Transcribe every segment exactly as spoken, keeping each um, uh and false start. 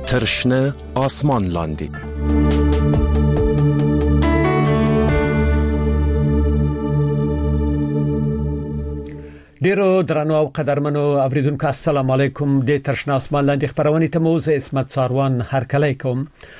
ترشنه آسمان لاندې. ډیرو درنو او قدرمنو اوریدونکو السلام علیکم. د ترشنه آسمان لاندې خبرونه ته موزه اسمت ساروان هرکلی کوم.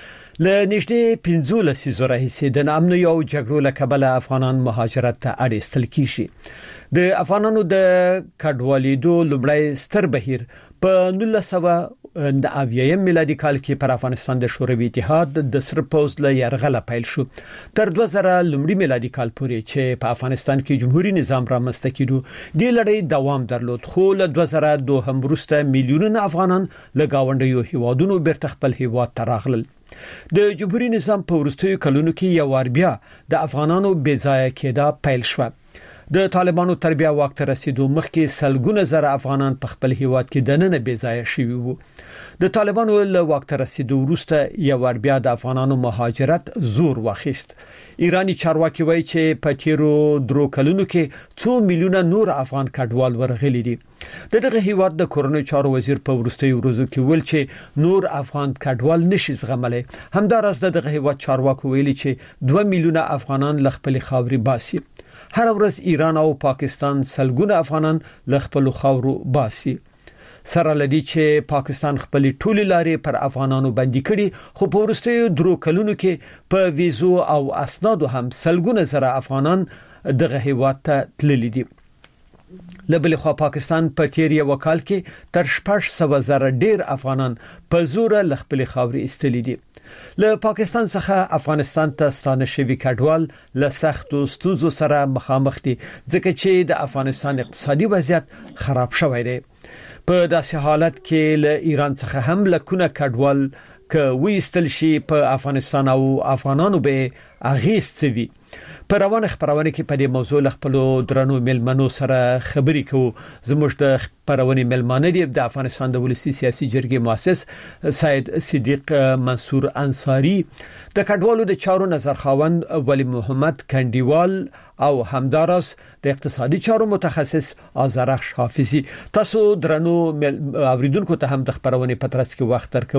ل نږدې پنځلس زره حصے د امن او جګړو له کبله افغانان مهاجرت ته اړ استل کیږي. د افغانانو د کډوالیدو لومړی ستر بهیر په نولس سوه د اویایم میلادي کال کې پر افغانستان د شوروي اتحاد د سر پوز له یرغله پیل شو تر دوه زره لومړي میلادي کال پورې چې په افغانستان کې جمهوریت نظام رامنځته کېدو. د لړۍ دوام درلود خو له دوه زره دوه هم وروسته میلیونونه افغانان له گاونډیو هیوادونو بیرته خپل هیواد ته راغلل. د جمهوریت نظام په وروستیو کلونو کې یو وار بیا د افغانانو بېځایه کېدا پیل شو. د طالبانو تربیه واک ته رسیدو مخکې سلګونه زره افغانان په خپل هیواد کې دننه بېځایه شوي وو. د طالبانو له واک ته رسیدو وروسته یو ور بیا د افغانانو مهاجرت زور واخیست. ایرانی چارواکي وایي چې په تیرو درو کلونو کې څو میلیونه نور افغان کډوال ورغلي دي. دغه هیواد د کورونو چارو وزیر په وروستي ورځو کې ویل چې نور افغان کډوال نشي زغملای. همدارس دغه هیواد چارواکي ویلي چې دوه میلیونه افغانان ل خپل خاوري باسي. هر ورځ ایران او پاکستان سلګونه افغانان ل خپل خاورو باسي. سره لدی چې پاکستان خپل ټولي لارې پر افغانانو باندې کړي خو په ورستیو درو کلونو کې په ویزو او اسنادو هم سلګونه زره افغانان دغه هیواد ته تللي دي. لبل خو پاکستان په تیر یو کال کې تر شپږ سوه زره ډیر افغانان په زور ل خپل خاوري استلي دي. له پاکستان څخه افغانستان ته ستانه شوی کډوال له سختو ستونزو سره مخامخ دي ځکه چې د افغانستان اقتصادي وضعیت خراب شوی دی. په داسې حالت کې له ایران څخه هم لکونه کډوال ک وېستل شي په افغانستان او افغانانو به اغیستوي. په روانه خبرونه کې په دې موضوع له خپل درنو ملمنو سره خبري کوو. زموږ د خبرونه ملمانه دي د افغانستان د ولسی سیاسي جرګې مؤسس سید صدیق منصور انصاری، د کډوالو د چارو نظر خاوند ولی محمد کندیوال او همدارس د اقتصادي چارو متخصص آذرخش حافظي. تاسو درنو اوریدونکو ته هم د خبرونه پترس کې وخت درکو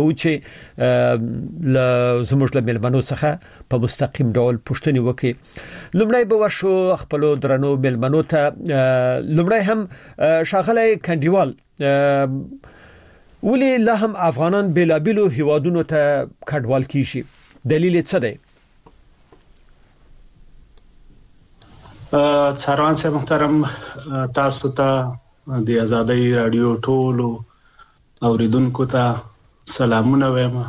چې ل زموږ له ملمنو څخه په مستقیم ډول پوښتنه وکړي. لومړی به وشو خپل درنو ملمنو ته. لومړی هم شاغله کندیوال ولی لا هم افغانان بلابلو هیوادونو ته کډوال کیږي، دلیل څه دی؟ څاروان صاحب محترم، تاسو ته د آزادۍ رادیو ټولو اوریدونکو ته سلامونه وایم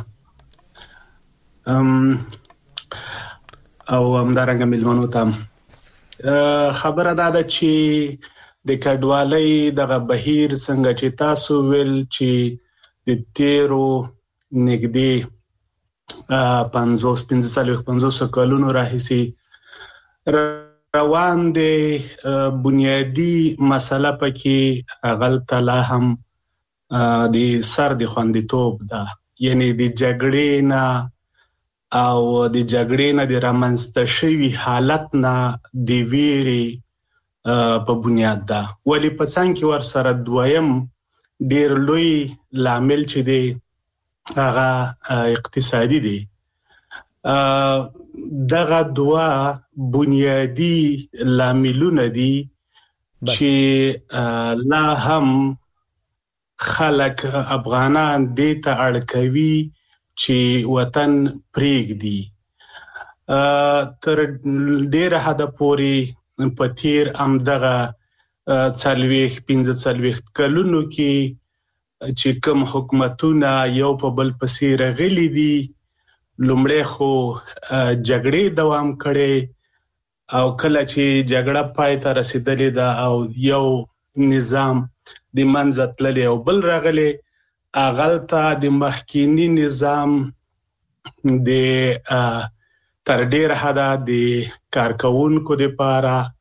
او همدارنګه ملمنو ته. خبره دا ده چې د کډوالۍ دغه بهیر څنګه چې تاسو ویل چې د تیرو نږدې پنځوس پنځه پنځوس کلونو راهیسي روان دي، بنیادی مسله پکې غلطه لا هم د سر د خوندیتوب ده، یعنی د جګړې نه او د جګړې نه د رامنځته شوی حالت نه د ویري په بنیاد ده. ولی په څنګه کې ور سره دویم ډیر لوی لامل چې دی هغه اقتصادي دی. دغه دوا بنیادی لاملونه دي چې لا هم خلک افغانان دې ته اړ کوي چې وطن پریږدي. تر ډیره حد پورې په تیر هم دغه څلويخ پنځه څلويخ کلونو کې چې کوم حکومتونه یو په بل پسې راغلي دي، لومړی خو جګړې دوام کړي او کله چې جګړه پای ته رسیدلې ده او یو نظام د منځ تللی او بل راغلی، اغلطه د مخکینی نظام د تر ډیر حدا د کارکونکو د پاره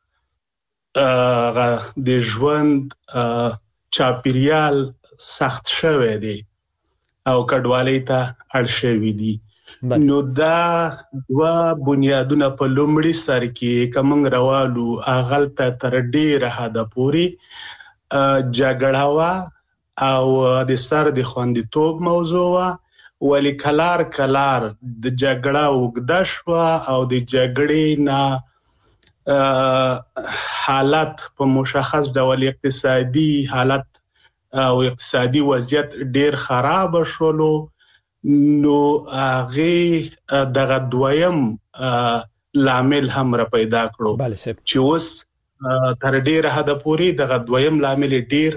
د ژوند چاپیریال سخت شوی دی او کډوالۍ ته اړ شوی دی. نو دا دوا بنیادونه په لومړي سر کې کوم روالو اغلطه تر ډیر حدا پوری جګړه وا او د سر د خوندیتوب موضوع وا ولی کلار کلار د جګړه وګدا شو او د جګړې نه حالت په مشخص ډول اقتصادي حالت او اقتصادي وضعیت ډیر خراب شولو نو هغه دغه دویم لامل هم را پیدا کړو چې اوس تر ډیره حد پورې دغه دویم لامل ډیر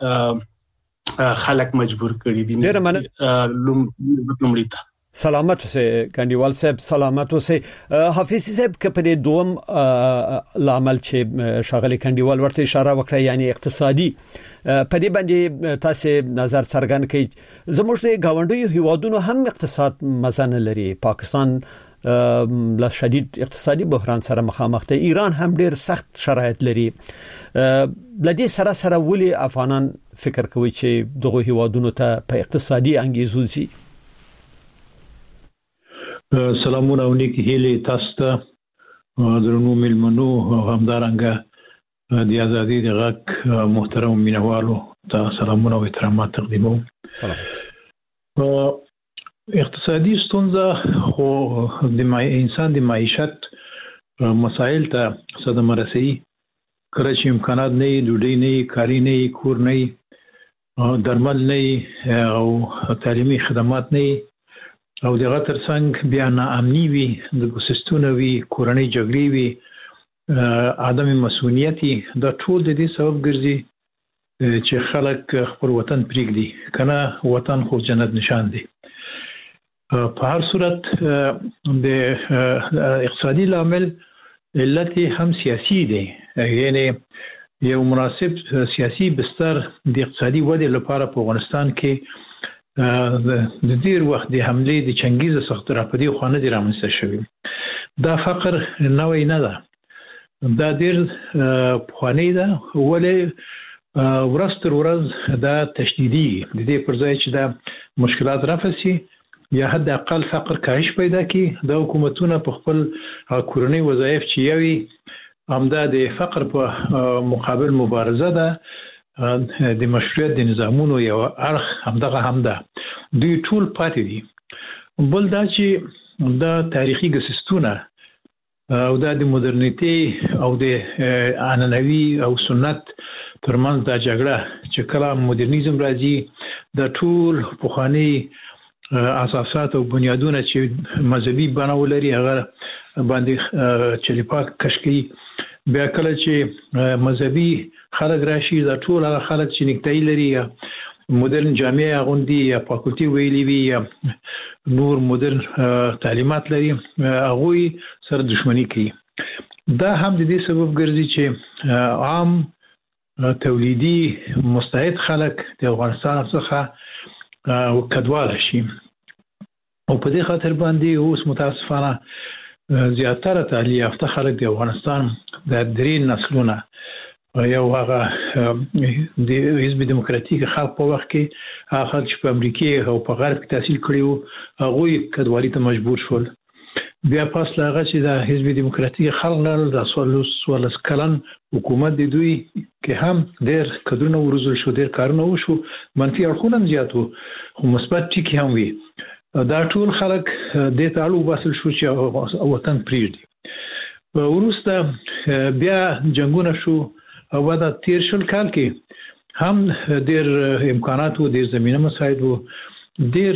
خلک مجبور کړي دي لومړی ته سلامت اوسه ګاندیوال صاحب سلامت اوسه حافظ صاحب کپدې دوم لامل چې شاغلي ګاندیوال ورته اشاره وکړه یعنی اقتصادي په دې باندې تاسو نظر څرګند کړئ زموږ د گاونډیو هیوادونو هم اقتصاد مزن لري پاکستان له شدید اقتصادي بحران سره مخامخ دی ایران هم ډیر سخت شرایط لري لدې سره سره ولي افغانان فکر کوي چې دغه هیوادونو ته په اقتصادي انګیزو سي سلامونه او نیک هیله تاسو ته درنو ملمنو همدارنګه د ازادي د غک محترم مینوالو ته سلامونه او احترامات تقدیموم سلام اقتصادي ستونزه خو د انسان د معیشت مسائل ته صدمه رسي کله چې امکانات نه ډوډۍ نه کاری نه کور نه درمل نه او تعلیمي خدمات نه او دغه ترڅنګ بیا ناامني وي د ګوسستونه وي کورنۍ جګړې وي عدم مسؤلیتي دا ټول د دې سبب ګرځي چې خلک خپل وطن پرېږدي کنه وطن خو جنت نشان دی په هر صورت د اقتصادي لامل علت هم سیاسي دی یعنی یو مناسب سیاسي بستر د اقتصادي ودې لپاره په افغانستان کې د ډیر وخت د حمله د چنګیز سخت را پدې خوانه دي رامنځته شوی دا فقر نوې نه ده دا ډیر خوانه ده ولې ورستر ورځ دا تشدیدي د دې پر ځای چې دا مشکلات رافسي یا حد اقل فقر کاهش پیدا کی د حکومتونو په خپل کورنۍ وظایف چې یوي همدا د فقر په مقابل مبارزه ده د مشروعیت د نظامونو یو اړخ همدغه همدا دوی ټول پاتې دي بل دا چې دا تاریخي ګسستونه او دا د مدرنیتي او د عنعنوي او سنت ترمنځ دا جګړه چې کله مدرنیزم راځي دا ټول پخوانی اساسات او بنیادونه چې مذهبي بڼه ولري هغه باندې چلیپاک کشکي بیا کله چې مذهبي خلک راشي دا ټول هغه خلک چې نکتای لري مدرن جامعه غوندي یا فاکولټي ویلي وي یا نور مدرن تعلیمات لري هغه سره دښمنی کوي دا هم د دې سبب ګرځي چې عام تولیدي مستعد خلک د افغانستان څخه کډواله شي او په دې خاطر باندې اوس متاسفانه زیاتره تعلیمي یافته خلک د افغانستان د درې نسلونه یو هغه د حزب دموکراتیک خلک په وخت کې هغه چې په امریکا او په غرب کې تحصیل کړي وو هغه کډوالي ته مجبور شول بیا پس هغه چې د حزب دموکراتیک خلک نه د سوالس کلن حکومت د دوی کې هم ډېر کډونه ورزول شو ډېر کارونه وشو منفي اړخونه زیاتو خو مثبت ټکي هم وي دا ټول خلک د تعلق وصل شو چې وطن پریږدي وروسته بیا جنگونه شو او دا تیر شل کال کې هم ډېر امکانات وو ډېر زمينه مساعد وو ډېر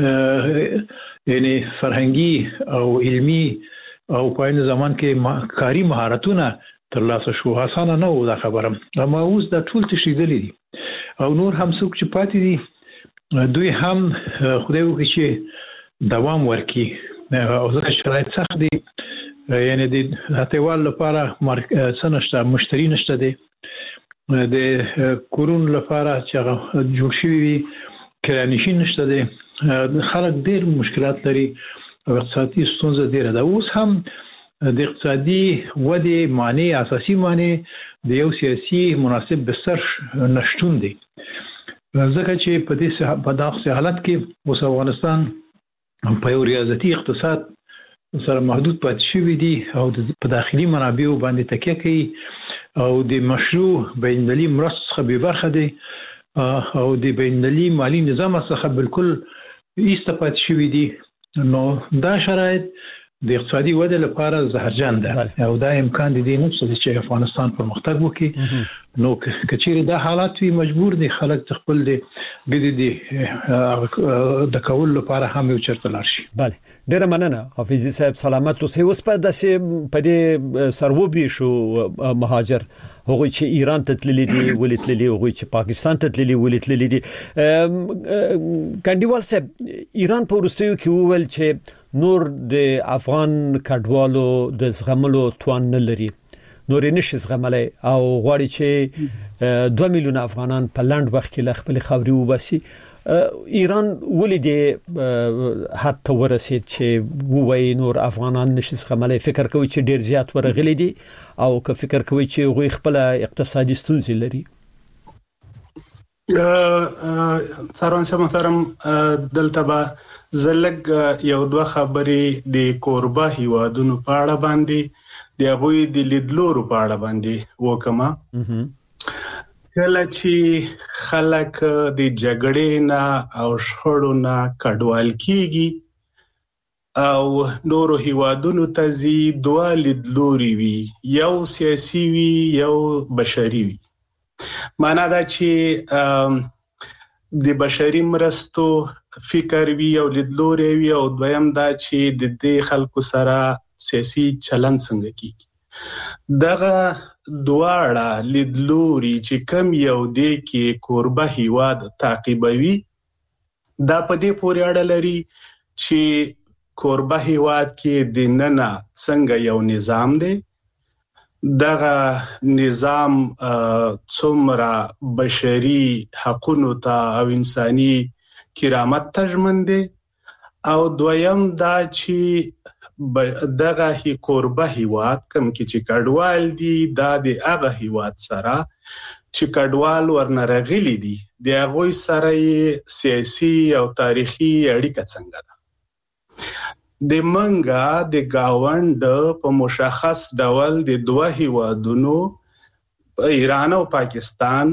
یعنی فرهنګي او علمي او په این زمان کې کاری مهارتونه ترلاسه شو اسانه نه و دا خبره اما اوس دا ټول تشریدلې دي او نور هم څوک چې پاتې دي دوی هم خدای وکړي چې دوام ورکړي او ځکه شرایط سخت دي یعنی د هټیوال لپاره سنشته مشتری نشته دي د کورون لپاره چې جوړ شوی وي کرانشین نشته دي خلک ډېر مشکلات لري او اقتصادي ستونزې ډېر ده اوس هم د اقتصادي ودې معنی اساسي معنی د یو سیاسي مناسب بستر نشټون دي ځکه چې په دې په داسې حالت کې اوس افغانستان په یو ریاضتي اقتصاد سره محدود پاتې شوی دی او په داخلي منابعو باندې تکیه کوي او د مشروع بین‌المللي مرستو څخه بې برخه دی او د بین‌المللي مالی نظام څخه بالکل ایستپات شوی دي نو دا شرایط د اقتصادي وده لپاره زهرجن ده او دا امکان دي نه چې افغانستان پرمختګ وکړي نو کچېرې دا حالات وي مجبور دي خلک خپل دي د دې د کول لپاره هم یو چرته لار شي. بله ډیره مننه حافظي صاحب سلامت اوسئ. اوس په داسې په دې سروبي شو مهاجر هغوی چې ایران ته تللي دي ولې تللي هغوی چې پاکستان ته تللي ولې تللي دي. کنډیوال صاحب ایران په وروستیو کې وویل چې نور د افغان کډوالو د زغملو توان نه لري نور نشي زغملای او غواړي چې دوه میلیونه افغانان په لاند وخت کې له خپل خاوري وباسي. ایران ولې د حتی ورسید چې ووایي نور افغانان نشي زغملای فکر کوي چې ډیر زیات ورغلي دي او که فکر کوي چې غوي خپل اقتصادي ستونزې لري. څارون سم محترم دلته به زلګ یو دوه خبرې د کوربه هیوادونو په اړه باندې د غوي د لیدلورو په اړه باندې وکما. کله چې خلک د جګړې نه او شخړو نه کډوال کیږي او نورو هیوادونو ته زی دوه لیدلوري وي یو سیاسي وي یو بشري وي. معنا دا چې د بشري مرستو فکر وی او لیدلوري وی او دویم دا چې د دې خلکو سره سیاسي چلن څنګه کیږي. دغه دواړه لیدلوري چې کم یو دی کې کوربه هیواد تعقیبوي دا په دې پورې اړه لري چې کوربه هیواد کې د ننه څنګه یو نظام دی دغه نظام څومره بشري حقوقو ته او انساني کرامت ته ژمن دي او دویم دا چې دغه هی کوربه هیواد کوم کې چې کډوال دي دا د هغه هیواد سره چې کډوال ورنرغلي دي د هغه سره سیاسي او تاریخي اړیکه څنګه ده. د منګه د گاوند په مشخص ډول د دوه هیوادونو ایران او پاکستان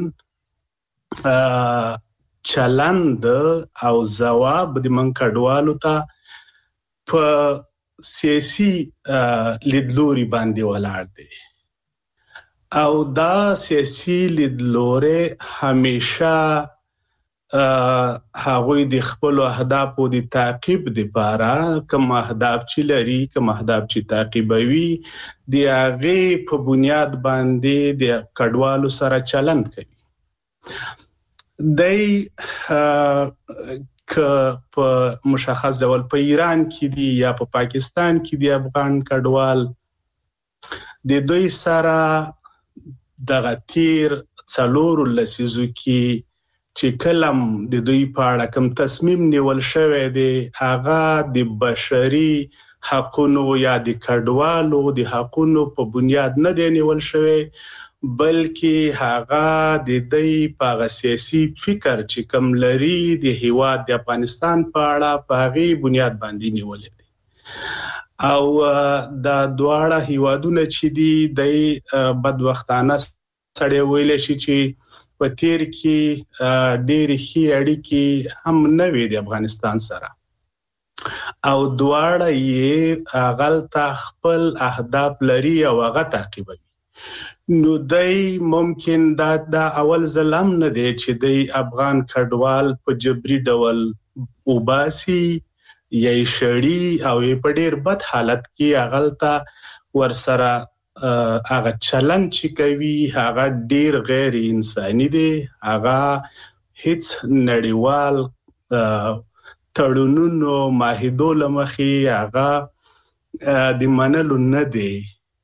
چلند او جواب د منکډوالو ته په سیاسي لیدلوري باندې ولاړ دي او دا سیاسي لیدلوري همیشه هغوی د خپل اهدافو د تعقیب لپاره کوم اهداف چې لري کوم اهداف چې تعقیبوي د هغه په بنیاد باندې د کډوالو سره چلند کوي. دای ک په مشخص ډول په ایران کې دی یا په پاکستان کې دی افغان کډوال د دوی سره د غتیر څلور لسیزو کې چې کلم د دوی په اړه کوم تصمیم نیول شوی دی هغه د بشري حقوقو یا د کډوالو د حقوقو په بنیاد نه دی نیول شوی بلکې هغه د دوی په سیاسي فکر چې کوم لري د هیواد د افغانستان په اړه په هغه بنیاد باندې نیول دي او د دواړه هیوادونو چې دي د بدوختانه سړی ویل شي چې په تیر کې ډېر ښې اړیکې هم نه وي د افغانستان سره او دواړه یې غلطه خپل اهداف لري او هغه تعقیبوي. نو دای ممکن دا د اول ظلم نه دی چې د افغان کډوال په جبري ډول وباسي یا شړی او په ډېر بد حالت کې غلطه ورسره هغه چلن چې کوي هغه ډیر غیر انساني دی هغه هیڅ نړیوال تړونونو معاهدو لمخې هغه د منلو نه دی.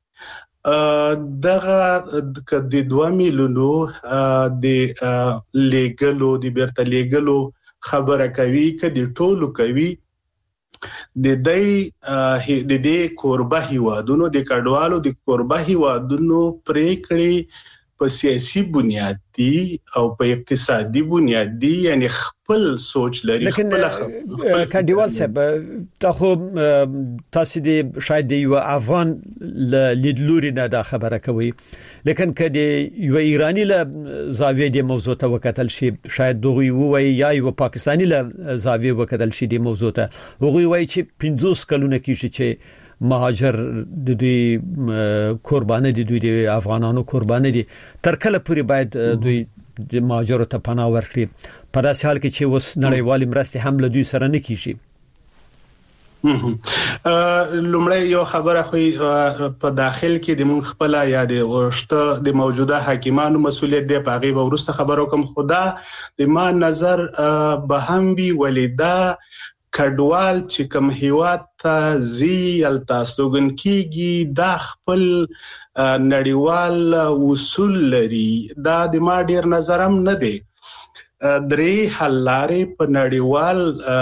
دغه د دوه میلیونو د لیګلو د بیرته لیګلو خبره کوي کدي ټولو کوي د دې د دې کوربه هیوادونو د کډوالو د کوربه هیوادونو پریکړې په سیاسي بنیاد دي او په اقتصادي بنیاد دي، یعنی خپل سوچ لري. خپل کډیوال صاحب تاسو تاسو دې شاید یو افغان لیدلوري نه دا خبره کوي، لیکن کله یو ایرانی له زاویه د موضوع ته وکتل شي شاید دوی وایي یا یو پاکستانی له زاویه وکتل شي د موضوع ته هغه وایي چې پنځوس کلونه کېږي چې مهاجر د دوی قرباني دي، دوی د افغانانو قرباني دي، تر کله پورې باید دوی د مهاجرو ته پناه ورکړي په داسې حال کې چې اوس نړیوالې مرستې هم له دوی سره نه کیږي؟ لومړی یو خبره خو په داخل کې د مونږ خپل یا د ورشته د موجوده حاکمانو مسولیت دی، په هغه ورسته خبرو کوم. خدا د ما نظر به هم وی ولیدا کډوال چې کوم هیواد ته زی التاسلوګن کیږي دا خپل نړیوال اصول لري، دا د ما ډیر نظرم نه دی. درې حل لارې په نړیوال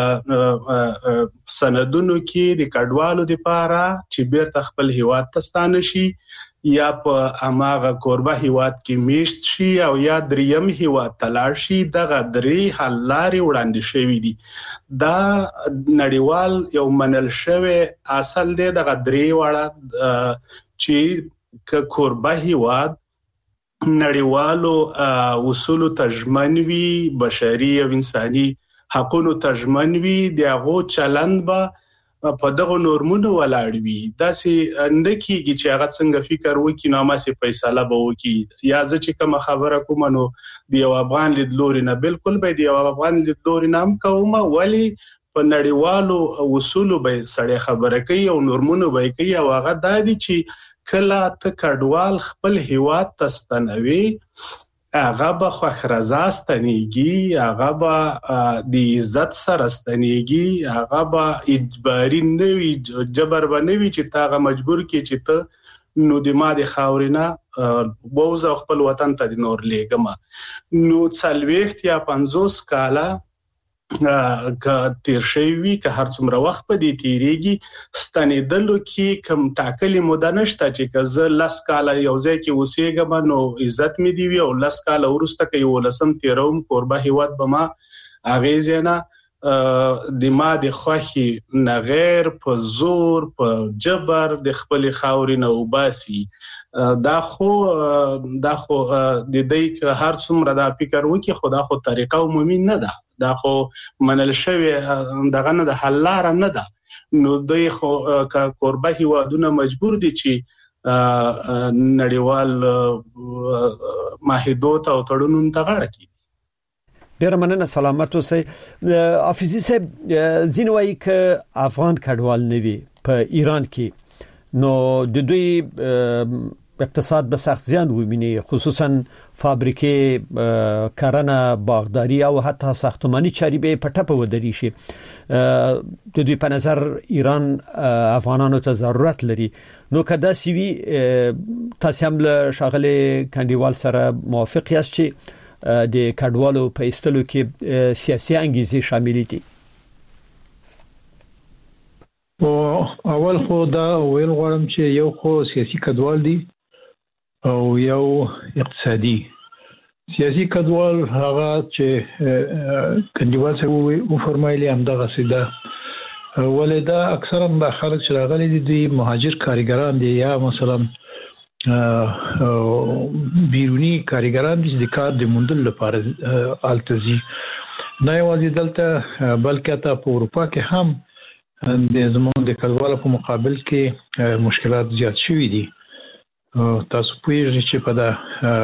سندونو کې د کډوالو لپاره چې بیرته خپل هیواد ته ستانه شي یا په اماغه قربه هیواد کې میشت شي او یا دریم هیواد ته لاړ شي، دغه درې حل لارې وړاندې شوې دي. دا نړیوال یو منل شوی اصل دی، دغه درې وړه چې ک قربه هیواد نړیوالو اصول تجمنوي، بشري او انساني حقوقو تجمنوي، دغه چلند به په دغه نورمونو ولاړ وي. دا سي اندکیږي چې هغه څنګه فکر وکړي نو ما سي فیصله به وکړي. یا ځکه چې کوم خبره کوم نو د یو افغان لیدلوري نه بالکل به د یو افغان لیدلوري نه هم کوم، ولی په نړیوالو اصول به سړی خبره کوي او نورمونو به کوي. او هغه د دې چې کله ته کډوال خپل هیواد ته ستنوي هغه به خوښ رضا ستنېږي، هغه به د عزت سره ستنېږي، هغه به اجباري نه وي، جبر به نه وي چې تاغه مجبور کې چې ته نو د ما د خاورینه بوز او خپل وطن ته د نور لېګما. نو څلوېښت یا پنځوس کاله که تیر شوی که هر څومره وخت په دې تیریږي ستنېدلو کې کم ټاکلي موده نشته چې که زه لس کاله یو ځای کې اوسېږم نو عزت مې دی وي او لس کاله وروسته که یولسم تیروم قربه هیواد به ما اغېزې نه د ما د خوښې نه غیر په زور په جبر د خپلې خاورې نه وباسي. دا خو دا خو د دې که هر څومره دا فکر وکړي خو دا خو طریقه عمومي نه ده، دا خو منل شوی دغه نه د حل لاره نه ده. نو دوی خو قربه هیوادونه مجبور دي چې نړیوال معاهدو ته او تړونونو ته غاړه کړي. ډیر مننه، سلامت اوسئ. حافظي صاحب ځینې وایي چې افغان کډوال نه وي په ایران کې نو د دوی اقتصاد به سخت زیان وویني، خصوصا فابریکې، کرنه، باغداري او حتی ساختماني چارې به په ټپه ودرې شي. د دوی په نظر ایران افغانانو ته ضرورت لري. نو کدا سی وی تاسو هم له شاغله کندیوال سره موافق یاست چې د کډوالو په ایستلو کې سیاسي انګیزې شامل دي؟ او اول خو دا ویل غواړم چې یو خو سیاسي کډوال دي او یو اقتصادي. سیاسي کډوال هغه چې کندیوال څنګه و فرمایلی هم دغه سیده ولدا اکثرا د خلک چې راغلي دي مهاجر کارګران دي یا مثلا بیرونی کارګران دي چې د کار د موندل لپاره التزي نه یوازې دلته بلکې ته په اروپا کې هم د زمون د کډوالو په مقابل کې مشکلات زیات شوي دي. تاسو پوهیږئ چې په د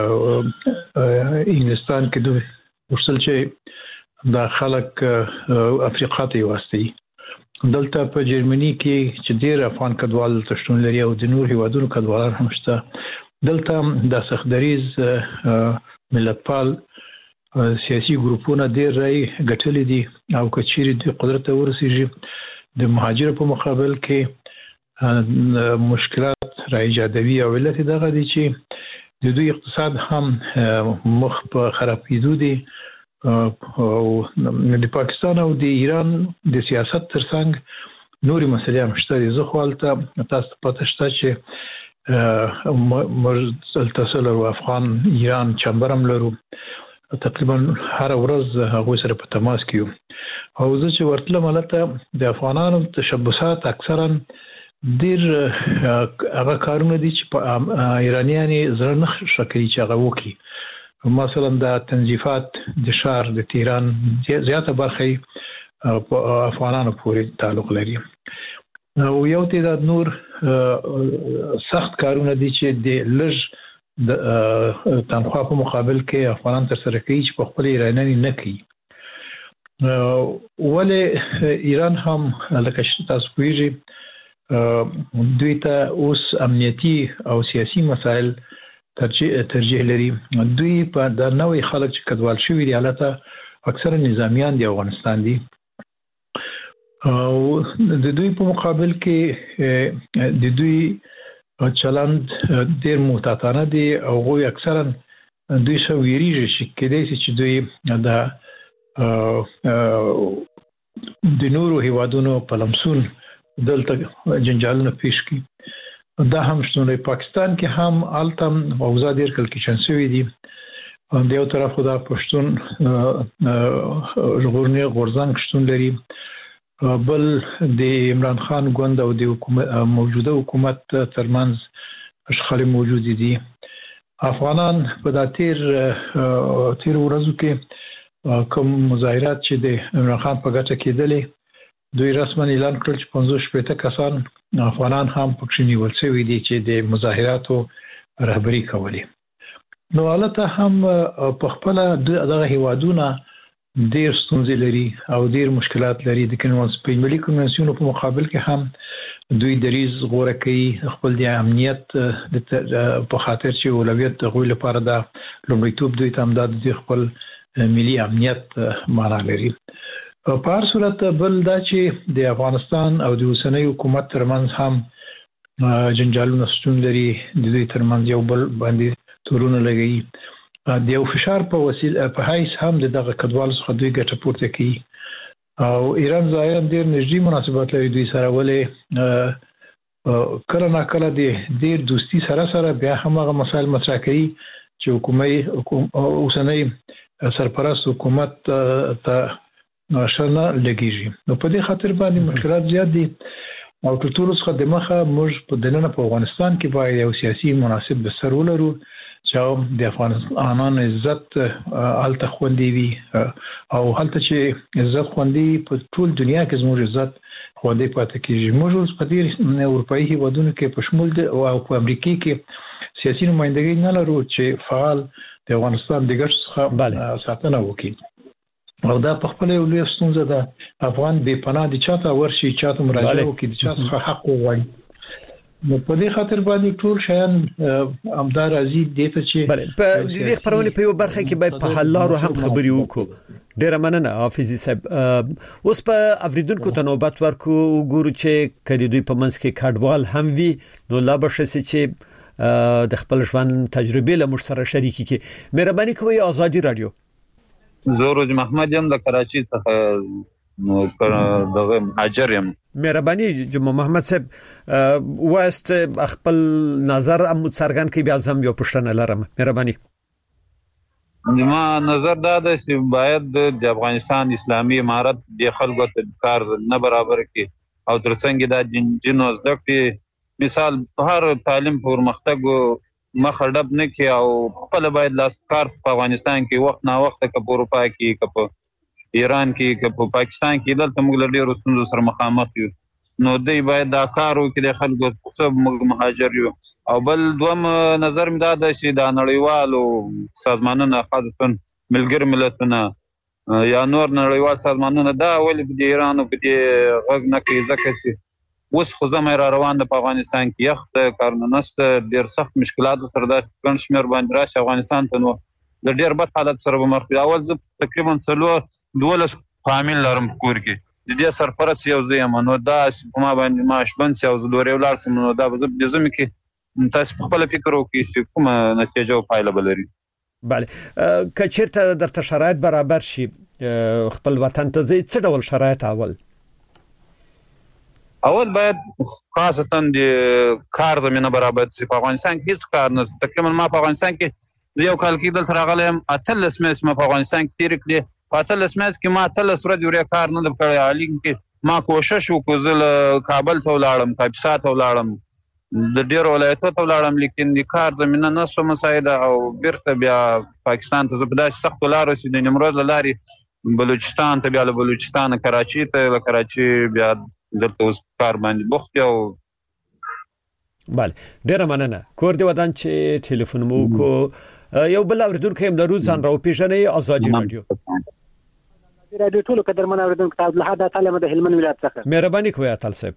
انګلستان کې دوی وصل چې د خلک افریقا ته واسطي، دلته په جرمني کې چې ډېر افغان کډوال تشتون لري او د نور هیوادونو کډوالان هم شته. دلته د سخدریز ملتپال سیاسي ګروپونه ډېر رای ګټلې دي او کچېرې د قدرت ورسېږي د مهاجر په مقابل کې مشکلات را ایجادوي او علت دغه دي چې د دوی اقتصاد هم مخ په خرابېدو دي او د پاکستان او د ایران د سیاست ترڅنګ نوري مسلې هم شته. زه خو البته تاسو پته شته چې مرسل او افغان ایران چمبرم لرو تقریبا هر ورځ هغه سره په تماس کې یو او زه چې ورتله ملته د افغانانو تشبثات اکثرا ډیر هغه کارونه دي چې ایرانیان زړه نه شکري چې هغه وکړي مثلا د تنظیفات د شهر د تهران زیاته برخه افغانانو پورې تعلق لري او یو تعداد نور سخت کارونه دي چې د لږ د تنخواه په مقابل کې افغانان تر سره کوي چې په خپل ایراني نه کوي ولې ایران هم لکه تاسو پوهیږئ دوی ته اوس امنیتي او سیاسي مسایل ترجیح ترجیح لري دوی په د نوې خلک چې کډوال شوي دي حالت اکثره نظامیان دی افغانستان دي او د دوی په مقابل کې د دوی چلند ډیر محتاطانه دي او غوي اکثرا دوی شو ویریږي چې کله چې دوی د د نورو هیوادونو په لمسون دلته جنجالونه پیښ کی دا هم شتون پاکستان کې هم التم اوزا ډیر کل کې شنسوي دي د یو طرف خدا پښتون ژغورنی غورځنګ شتون لري بل د عمران خان ګوند او د موجوده حکومت ترمنځ اشخاص موجود دي افغانان په داتیر تیر ورځو کې کوم مظاهرات چې د عمران خان په ګټه کېدلې دوی رسماً اعلان کړل چې پنځوس شپږ کسان افغانان هم پکې نیول شوي دي چې د مظاهراتو رهبری کوي نو البته هم په خپل دغه هیوادونه ډیر ستونزې لري او ډیر مشکلات لري د کنوانسیون ملي کنوانسیون په مقابل کې هم دوی دریز غوړه کوي خپل د امنیت په خاطر چې اولویت د غوړ لپاره د لومړیتوب دوی ته امداد دي خپل ملي امنیت معنا لري په هر صورت بل دا چې د افغانستان او د اوسنۍ حکومت ترمنځ هم جنجالونه شتون لري د دوی ترمنځ یو بل باندې تورونه لګي د یو فشار په وسیله په حیث هم دغه کډوال څخه دوی ګټه پورته کوي او ایران ظاهرا ډیر نږدې مناسبات لري دوی سره ولې کله نه کله د ډیر دوستي سره سره بیا هم هغه مسایل مطرح کوي چې حکومت اوسنۍ سرپرست حکومت ته شنه لګیږي نو په دې خاطر باندې مشکلات زیات دي او ټول څه د مخه موږ په دننه په افغانستان کې باید یو سیاسي مناسب بسر ولرو چې د افغانانو عزت الته خوندې وي او هلته چې عزت خوندې په ټول دنیا کې زموږ عزت خوندې پاتې کیږي موږ په دې اروپאי هیوادونو کې په شمول او په امریکا کې سیاسي نمائندګي نه لرو چې فعال د افغانستان د ګټو څخه ساتنه وکړي او دا په خپل یو لوی ستونزه ده افغان بې پناه دي چاته ورشي چاته مراجعه وکړي د چا څخه حق وغواړي نو په دې خاطر باندې ټول شیان امدار ازي دته چې په دې خبرونه په یو برخه کې به په حل لارو هم خبري وکړو ډیر مننه حافظي صاحب اوس په افریدونکو ته نوبت ورکو ګورو چې کله دوی په منځ کې کډوال هم وي نو لا بشسي چې د خپل ژوند تجربه له مر سره شریکي کی مهرباني کوئ ازادي رادیو زوروز محمد یم د کراچي څخه دغه مهاجر یم مهرباني جمعه محمد صاحب واست خپل نظر ام څرګند کی بیا زم یو پښتنه لرم مهرباني ما نظر دا ده چې باید د افغانستان اسلامي امارت د خلکو ته کار نه برابر کی او ترڅنګ دا جنو زدکې مثال هر تعلیم پر مختګ مخړب نه کی او خپل باید لاس کار په افغانستان کې وخت نه وخت کې په اروپا کې کې په ایران کې کې په پاکستان کې دلته موږ ډېر ستونزو سره مخامخ یو نو دوی باید دا کارو کې د خلکو څخه مهاجر یو او بل دوم نظر مې دا ده چې د نړیوالو سازمانونو خاصه ملګر ملتونه یا نور نړیوال سازمانونه دا ولې د ایران په دې غږ نه کوي ځکه چې اوس خو زموږ را روان د افغانستان کې یخت کارننست ډېر سخت مشکلات سره د کنشمیر باندې راشي افغانستان ته نو د ډېر بد حالت سره به مخ اول زه تقریبا څلور دولس فامیل لرم کور کې د دې سرپرست یو ځای منو دا ما باندې معاش بنس یو زوري ولر سم نو دا به د زمي کې تاسو خپل فکر وکړئ چې کومه نتیجه او پایله بلري bale کچیرته درته شرایط برابر شي خپل وطن ته ځي څه ډول شرایط اول اول باید خاصتا د کار زمینه برابر شي. په افغانستان کې هیڅ کار نشته. تقریبا ما په افغانستان کې یو کال کې دلته راغلی یم، اتلس میاشتې ما په افغانستان کې تېرې کړې. په اتلس میاشتې کې ما اتلس ورځې ورې کار نه دی کړی. حالي کې ما کوشش وکړو، زه له کابل ته ولاړم، کاپیسا ته ولاړم، د ډېرو ولایتو ته ولاړم، لیکن د کار زمینه نه شوه مساعده او بیرته بیا پاکستان ته زه په داسې سختو لارو چې د نیمروز له لارې بلوچستان ته، بیا له بلوچستانه کراچي ته، له کراچي بیا دلته اوس کار باندې بوخت یم. بله، ډېره مننه. کور د ودان چې ټلیفون مو وکړو. یو بل اورېدونکی هم لرو، ځان راوپېژنئ. ازادي راډیو راډیو ټولو قدرمن اورېدونکو ته عبدالحد اتل د هلمند ولایت څخه مهرباني کوئ اتل صاحب.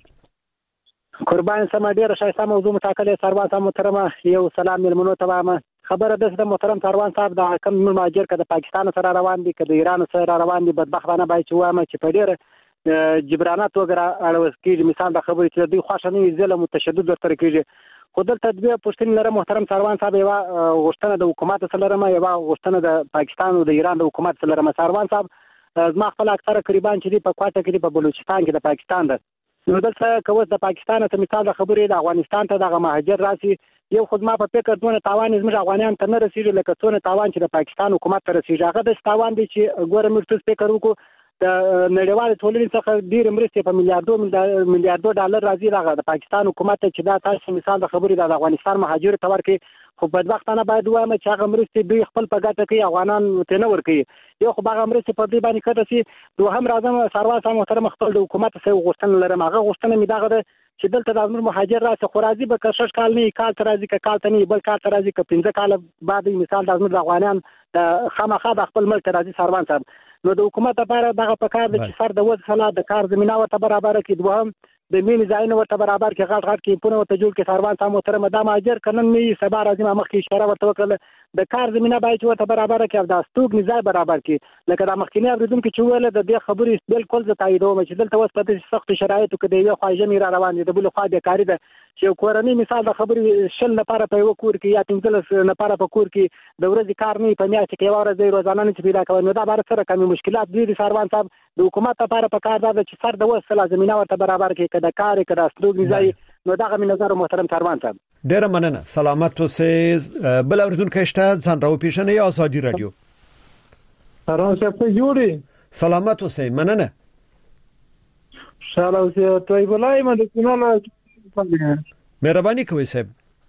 قربان سم، ډېره ښایسته موضوع مټاکلې. سروان صاحب محترمه، یو سلام مېلمنو ته وایم. خبره داسې ده محترم سروان صاحب، د کوم مهاجر که د پاکستان سره روان دي که د ایران سره روان دي، بدبختانه باید چې وایم چې په ډېره جبرانه توګه رااړول کېږي. مثال د خبرې چې د دوی خوښه نه وي ظلم او تشدد ورسره کېږي. خو دلته دوه پوښتنې لرم محترم سروان صاحب. یوه غوښتنه د حکومت سره لرم، یوه غوښتنه د پاکستان او د ایران د حکومت سره لرم. سروان صاحب، زما خپل اکثره قریبان چې دي په کوټه کې دي، په بلوچستان کې د پاکستان ده. نو دلته که اوس د پاکستان ته مثال د خبرې د افغانستان ته دغه مهاجر راسي، یو خو زما په فکر دونه تاوان زموږ افغانیان ته نه رسېږي لکه څونه تاوان چې د پاکستان حکومت ته رسېږي. هغه داسې تاوان دی چې ګوره موږ څه فکر وکړو، د نړیوالې ټولنې څخه ډېرې مرستې په میلیاردو میلیاردو ډالر راځي دغه د پاکستان حکومت ته چې دا تاسو مثال د خبرې د افغانستان مهاجرو ته ورکړي. خو بدبختانه باید ووایم چې هغه مرستې دوی خپل په ګټه کوي، افغانان ته نه ورکوي. یو خو هغه مرستې په دوی باندې کډه شي. دوهم راځم سروان صاحب محترم، خپل د حکومت څخه غوښتنه لرم. هغه غوښتنه مې دغه ده چې دلته د زموږ مهاجر راسي، خو راځي به که شش کال نه کال ته راځي، که کال ته نه بل کال ته راځي، که پنځه کاله بعد مثال د زموږ افغانان خامخا د خپل ملک ته راځي. سروان صاحب، نو د حکومت لپاره دغه پکار ده چې سر د وځ خلا د کار زمینه ورته برابر کړي. دوهم د مینې ځایونه ورته برابر کړي، غټ غټ کیمپونه ورته جوړ کړي. سروان صاحب محترم، دا مهاجر که نن مې سبا راځي، ما مخکې اشاره ورته وکړله، د کار زمینه باید ورته برابر کړي او د استوګنې ځای برابر کړي. لکه دا مخکینی اورېدونکي چې وویله د دې خبرې بالکل زه تاییدوم چې دلته اوس په داسې سختو شرایطو کې د یوې خوا ژمي را روان دي، د بلې خوا بېکاري ده چې یو کورنۍ مثال د خبرې شل نفره په یوه کور کې یا پنځلس نفره په کور کې د ورځې کار نه وي، په میاشت کې یوه ورځ دی روزانه نه شي پیدا کولی. نو دا باره سره کمې مشکلات ډېر دي. سروان صاحب، د حکومت لپاره پکار دا ده چې سر د وسله زمینه ورته برابر کړي، که د کار که د استوګنې ځای. نو دغه مې نظر محترم سروان صاحب. ډېره مننه. سلامت اوسئ. بل اورېدونکی شته، ځان راوپېژنئ. ازادي راډیو. سروان صاحب ته جوړې. سلامت اوسئ. مننه. خوشحاله اوسئ. طیب الله یم د کونړ. مهرباني کوئ صاحب.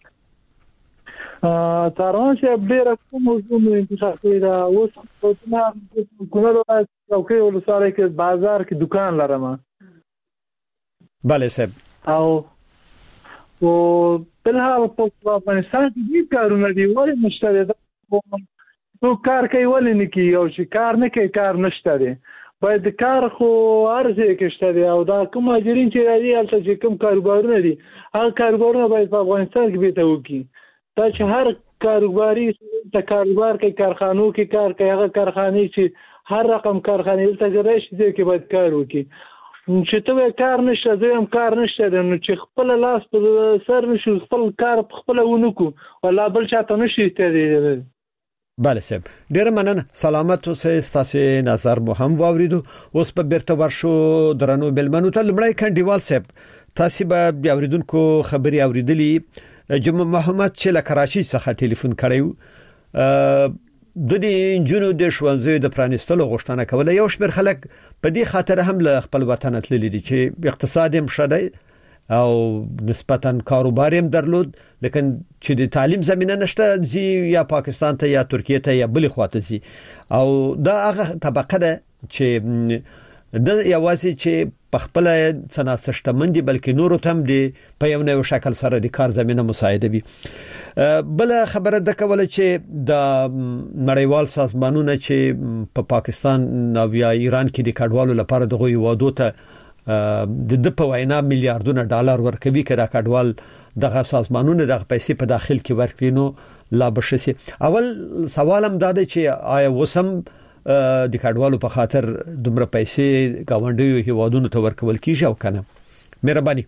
سروان صاحب، ډېره کوم موضوع مو انتخاب کړې ده. اوس کونړ ولایت چوکۍ ولسوالۍ کې بازار کې دکان لرم. بله صاحب. او او بلحال په افغانستان کې ډېر کارونه دي، ولې نشته دی؟ څوک کار کوي ولې نه کوي؟ او چې کار نه کوي کار نشته دی. باید د کار خو هر ځای کې شته دی، او دا کوم مهاجرین چې راځي هلته چې کوم کاروبارونه دي، هغه کاروبارونه باید په افغانستان کې بېرته وکړي. دا چې هر کاروباري د کاروبار کوي، کارخانو کې کار کوي، هغه کارخانې چې هر رقم کارخانې دلته راشي ځای کې باید کار وکړي. چې ته کار نشته، زه هم کار نشته دی، نو چې خپل لاس په سر نشو خپل کار په خپله ونه کړو، والله بل چاته نشي ایستلی. بله صاحب، ډېره مننه. سلامت اوسئ. ستاسې نظر مو هم واورېدو. اوس به بیرته ورشو درنو مېلمنو ته. لومړی کنډیوال صاحب، تاسې به د اورېدونکو خبرې اورېدلي. جمعه محمد چې له کراچۍ څخه ټلیفون کړی و، د دې نجونو د ښوونځیو د پرانیستلو غوښتنه کوله. یو شمېر خلک په دې خاطر هم له خپل وطنه تللي دي چې اقتصاد هم ښه دی او نسبتاً کاروبار هم درلود، لیکن چې د تعلیم زمینه نشته، ځي یا پاکستان ته یا ترکیه ته یا بلې خواته ځي. او دا هغه طبقه ده چې د یوازې چې په خپل څناسه شتمن دي، بلکې نورو ته هم د په یو نوي شکل سره د کار زمینه مساعده وي. بل خبره ده کوله چې د نړیوال سازمانونه چې په پاکستان او یا ایران کې د کډوالو لپاره دغه وادو ته د د په وینا میلیارډونه ډالر ورکوي، که دا کډوال دغه سازمانونه دغه پیسې په داخل کې ورکړي نو لا بشسي. اول سوال هم دا دی چې آیا وسم د کډوالو په خاطر دومره پیسې گاونډیو هیوادونو ته ورکول کیږي او کنه؟ مهرباني.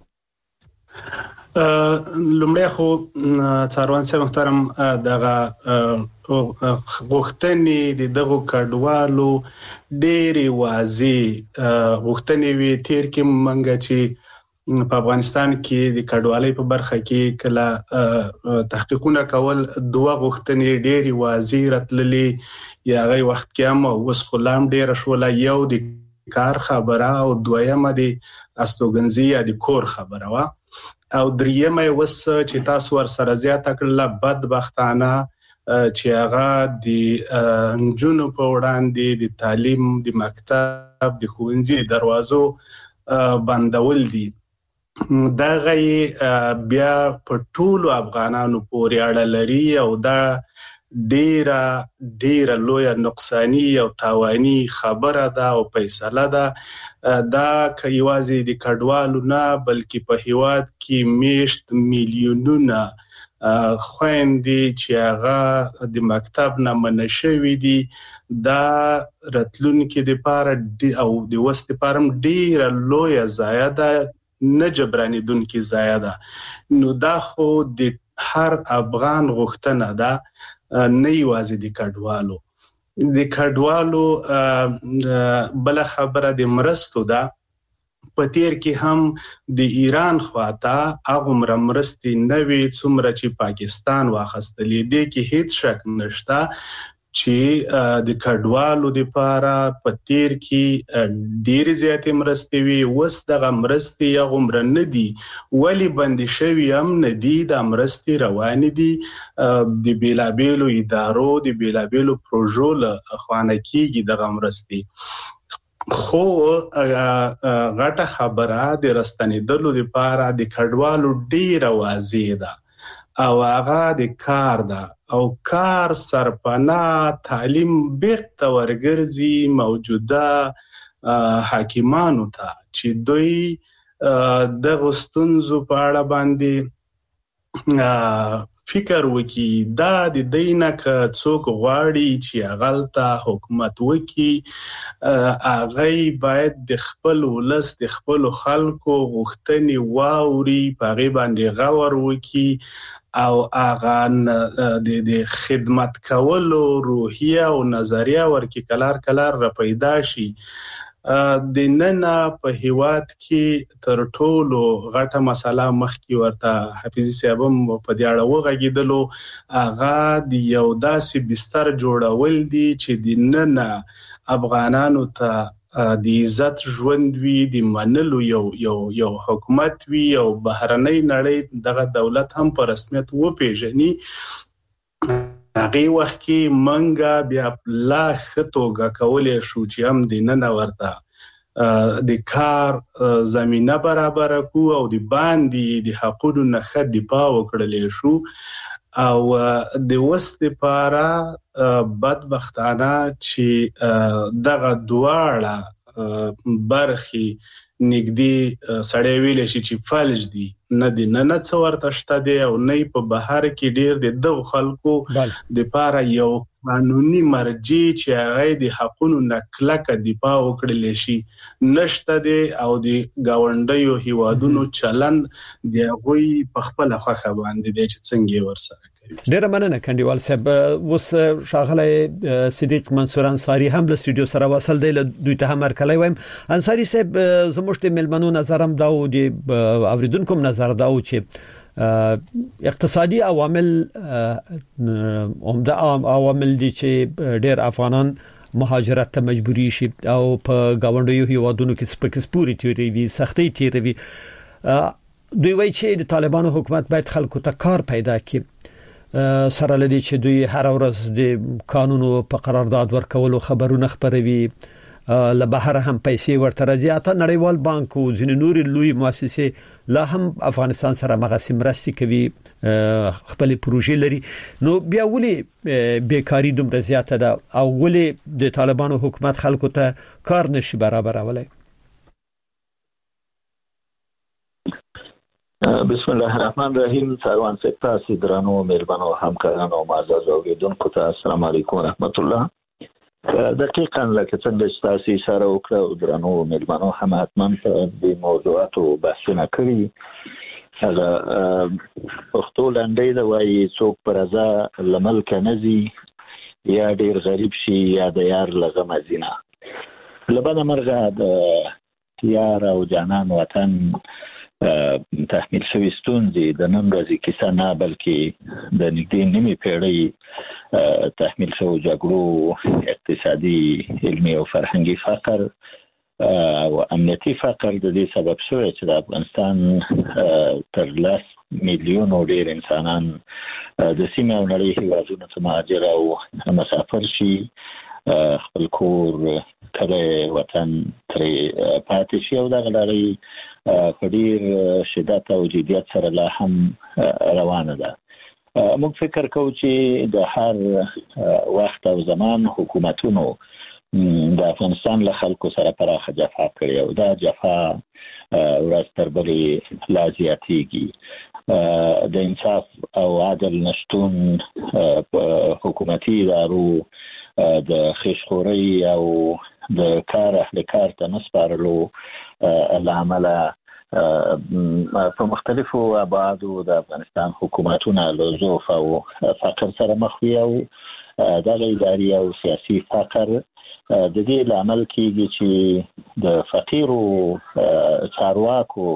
لومړی خو څاروان صاحب محترم، دغه غوښتنې د دغه کډوالو ډېرې واضح غوښتنې وي. تیر کې منګه چې په افغانستان کې د کډوالۍ په برخه کې کله تحقیقونه کول دوه غوښتنې ډېری واضح راتللې یا غي وخت کې هم اوس خلام ډېر شول، یو د کار خبره او دویمه د استوګنځي یا د کور خبره وا او دریمه وس چې تاسو ور سره زیاته کړل بدبختانه چې هغه د جنونو په وړاندې د تعلیم د مکتب د ښوونځي دروازو بندول دي. دا غي بیا په ټولو افغانانو پورې اړه لري او دا ډیره ډیره لویه نقصانی او تاوانی خبره ده او فیصله ده. دا کایوازي د کډوالو نه بلکې په هیواد کې میشت میلیونونه خويندې چې هغه د مکتب نه منشوي دي، دا راتلونکي د پاره او د وست پارم ډیره لویه ضایع ده، نه جبرانی دن کی ضایع ده. نو دا خو د هر افغان غوښتنه ده، نه یوازې د کډوالو. د کډوالو بل خبره د مرستو ده. په تیر کې هم د ایران خواته هغه مرستې نه وي څومره چې پاکستان واخستلې دي، کې هیڅ شک نشته چې د کډوالو لپاره په تیر کې ډېر زیاتې مرستې وي. اوس دغه مرستې هغه عمر نه دي، ولی بندي شوي هم نه دي. د مرستې روانې دي د بیلابیلو ادارو د بیلابیلو پروژو له خوانه کېږي دغه مرستې. خو غټه خبره د راستنېدلو لپاره د کډوالو ډېره واضح ده او هغه د کار ده او کار سرپناه تعلیم بیرته ورګرځي موجوده حاکمانو ته چې دوی د غستونزو په اړه باندې فکر وکي. دا د دینه که څوک غواړي چې هغلته حکومت وکي، هغه باید د خپل ولس د خپل خلکو غوښتنې واوري، په هغه باندې غور وکي او هغه د خدمت کولو روحیه او نظریه ورکی کلار کلار را پیدا شي. د نن په هیواد کې تر ټولو غټه مسله مخکې ورته حفیظي صاحب په دې اړه وغږیدلو، هغه د یو داسې بستر جوړول دي چې د نن افغانانو ته د عزت ژوند وي، د منلو یو یو یو حکومت وي او بهرنۍ نړۍ دغه دولت هم په رسمیت وپیژني. هغه وخت کې منګه بیا لا خطوګه کولې شو چې هم د نن ورته د کار زمينه برابر کو او د باندې د حقوقو نه خد دفاع وکړلې شو. او د وست لپاره بدبختانه چې دغه دواړه برخي نګدي سړی ویل شي چې فلج دي، نه دي نه نه څو ورته شته دي او نه په بهر کې ډیر د دغه خلکو د پاره یو قانوني مرجع چې هغه د حقوقو نکلکه دفاع وکړل شي نشته دي او د گاونډیو هیوادونو چلند دی غوي په خپل خوخه باندې د څنګه ورسره ډیره مننه کنډیوال صاحب. اوس شاغله صدیق منصور انصاری هم له سټوډیو سره وصل دی، له دوی ته هم ارکلای وایم. انصاری صاحب زموږ د ملمنو نظرم دا او د اوریدونکو نظر دا او چې اقتصادي عوامل عمده عوامل دي چې ډیر افغانان مهاجرت ته مجبوري شي او په گاونډیو هیوادونو کې سپکسپوري تیوري وي، سختي تیوري وي. دوی وایي چې د طالبانو حکومت باید خلکو ته کار پیدا کړي، سره لدی چې دوی هر ورځ د قانونو په قرارداد ورکولو خبرونه خبروي، له بهر هم پیسې ورته راځي. اته نړیوال بانک او ځینې نور لوی مؤسسې لا هم افغانستان سره مغاسي مرستي کوي، خپل پروژې لري. نو بیا ولي بیکاری دومره زیاته ده او ولي د طالبانو حکومت خلکو ته کار نشي برابرولای؟ بسم الله الرحمن الرحیم. سروان سپاسی درانو مهربانو همکارانو معزز اوریدونکو ته السلام علیکم ورحمت الله. دقیقاً لکه څنګه چې تاسو اشاره وکړه درانو مهربانو هم حتما په دې موضوعاتو بحثونه کړي. هغه پښتو لنډۍ دا وایي څوک پر ازا لملک نزي یا ډیر غریب شي یا د یار لغم ازینا. لبنه مرغه د یار او جانان وطن تحمیل شوی ستونزې د نن ورځې کیسه نه بلکې د نږدې نیمې پیړۍ تحمیل شوی جګړو، اقتصادي، علمي او فرهنګي فقر او امنیتي فقر د دې سبب شوی چې د افغانستان تر لس میلیونو ډیر انسانان د سیمې او نړۍ هیوادونو ته مهاجر او مسافر شي، خپل کور، کلی، وطن ترې پاتې شي او دغه لړۍ په ډیر شدت او جدیت سره لا هم روانه ده. موږ فکر کوو چې د هر وخت او زمان حکومتونو د افغانستان له خلکو سره پراخه جفا کړې او دا جفا ورځ تر بلې لا زیاتېږي. د انصاف او عدل نشتون په حکومتي ادارو د خیشخورۍ او د کار اهل کار ته نسپارلو له امله په مختلفو ابعادو د افغانستان حکومتونه له ضعف او فقر سره مخ وي او دغه اداري او سیاسي فقر د دې لامل کېږي چې د فقیرو چارواکو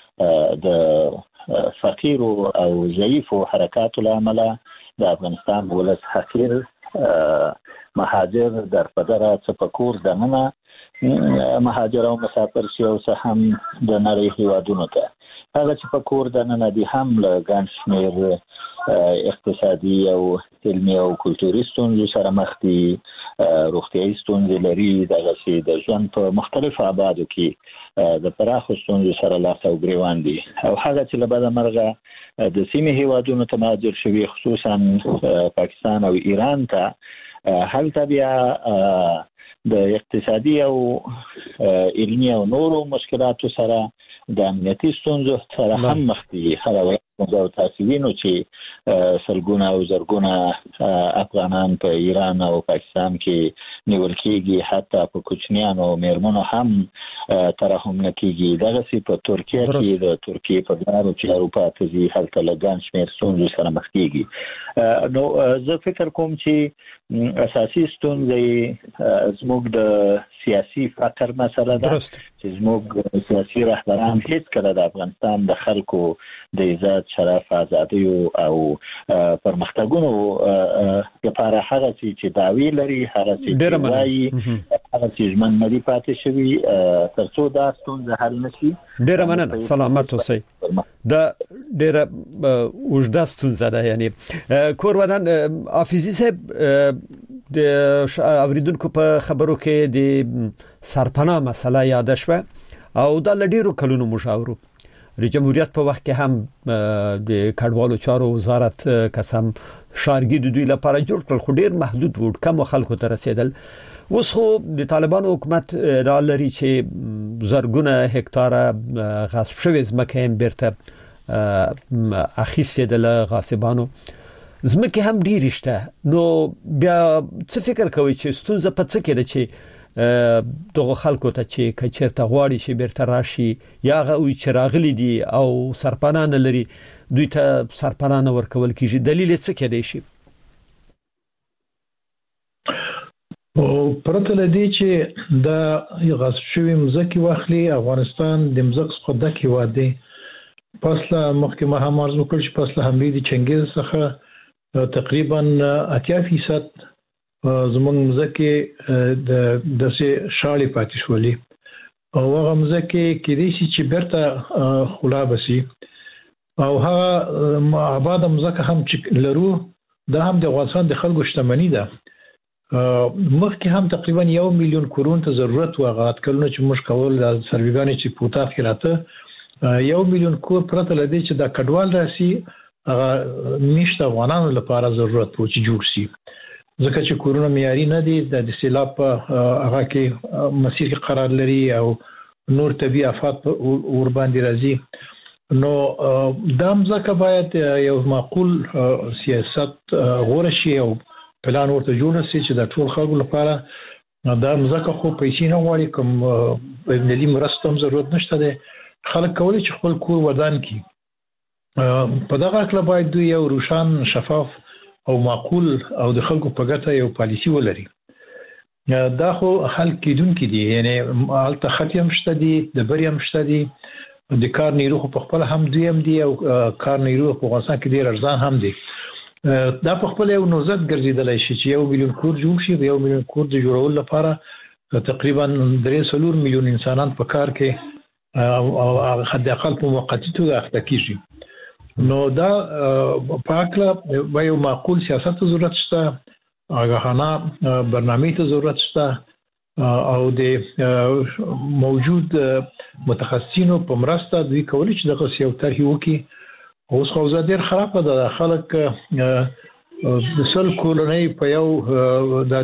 د فقیرو او ضعیفو حرکاتو لامل د افغانستان ولس حقیر مهاجر در پدره څپکور دننه مهاجر او مسافر شي او څه هم د نړۍ هیوادونو ته هغه چې په کور دننه دي هم له ګڼ شمېر اقتصادي او علمي او کلتوري ستونزو سره مخ دي، روغتیایي ستونزې لري، دغسې د ژوند په مختلفو ابعادو کې د پراخو ستونزو سره لاس او ګریوان دي او هغه چې له بده مرغه د سیمې هیوادونو ته مهاجر شوي خصوصا پاکستان او ایران ته هلته بیا د اقتصادي او علمي او نورو مشکلاتو سره د امنیتي ستونزو سره هم مخ دي. هغه او تاسو وینئ چې سلګونه او زرګونه افغانان په ایران او پاکستان کې نیول کېږي، حتی په کوچنیانو او میرمنو هم ترحم نه کېږي. دغسې په ترکیه کې د ترکیې په لارو چې اروپا ته ځي هلته له ګڼ شمېر ستونزو سره مخ کېږي. نو زه فکر کوم چې اساسي ستونزې زموږ د سیاسي فقر مسله ده چې زموږ سیاسي رهبران هېڅکله د افغانستان د خلکو د عزت، شرف، ازادیو او پرمختګونو لپاره هغه چې دعوی لري، هغه چې وایي، هغه چې ژمن نه دي پاتې شوي تر څو دا ستونزه حل نشي. ډېره مننه، سلامت اوسئ. دا ډېره اوږده ستونزه ده. یعنی کور ودان حافظي صاحب د اوریدونکو په خبرو کې د سرپناه مسله یاد شوه او دا لډیرو کلونو مشاورو د جمهوریت په وخت کې هم د کډوالو چارو وزارت قسم شارګي د دوی لپاره جوړ کړل، خو ډیر محدود وو، کم خلکو ته رسیدل. اوس خو د طالبانو حکومت دا لري چې زرګونه هکتاره غصب شوی ځمکه هم بیرته اخیستې ده له غاصبانو. ځمکې هم ډېرې شته. نو بیا څه فکر کوئ چې ستونزه په څه کې ده چې دغه خلکو ته چې کچرته غواړي چې بیرته راشي یا هغه وي چې راغلي دي او سرپناه نه لري دوی ته سرپناه نه ورکول کېږي؟ دلیل یې څه کېدای شي؟ او پرته له دې چې د غصب شوي مځکې واخلي، افغانستان د مځکو څخه ډک هېواد دی. پس له مخکې ما هم عرض وکړ چې پس له حملې د چنګیز څخه تقریبا اتیا فیصد زمونږ مځکې د داسې شاړې پاتې شولې او هغه مځکې کېدای شي چې بیرته خلابه شي او هغه آباده مځکه هم چې لرو دا هم د افغانستان د خلکو شتمني ده. مخکې هم تقریبا یو میلیون کورونو ته ضرورت و. هغه اټکلونه چې موږ کول د سروېګانې چې په اتاق کې راته یو میلیون کور پرته له دې چې دا کډوال راسي هغه نشته افغانانو لپاره ضرورت و چې جوړ شي، ځکه چې کورونه معیاري نه دي، د سیلاب په هغه کې مسیر کې قرار لري او نور طبیعي آفات ور باندې راځي. نو دا مځکه باید یو معقول سیاست غوره شي او پلان ورته جوړ شي چې د ټول خلکو لپاره دا مځکه خو پیسې نه غواړي، کوم ملي مرستو هم ضرورت نشته دی. خلک کولی چې خپل کور ودان کړي. په دغه اړه باید دوی یو روښان، شفاف او معقول او د خلکو په ګټه یو پالیسی ولري. دا خو حل کېدونکي دي، یعنی هلته خطي هم شته دي، د بري هم شته دي د کار نیرو په خپل هم دی هم دی او کار نیرو په افغانستان کې ډیر ارزان هم دی. دا په خپل یو نوزت ګرځیدلای شي چې یو میلیون کور جوړ شي. یو میلیون کور د جوړولو لپاره تقریبا درې څلور میلیون انسانان په کار کې او حد اقل په موقتی توګه اخته کیږي. نو دا پاکله یو معقول سیاست ضرورت شته، آگاهانه برنامه ته ضرورت شته او د موجود متخصصینو په مرسته دوی کولی چې دغه یو طرح وکړي. اوس خو ډیر خراب ده، خلک د سل کولونی په یو د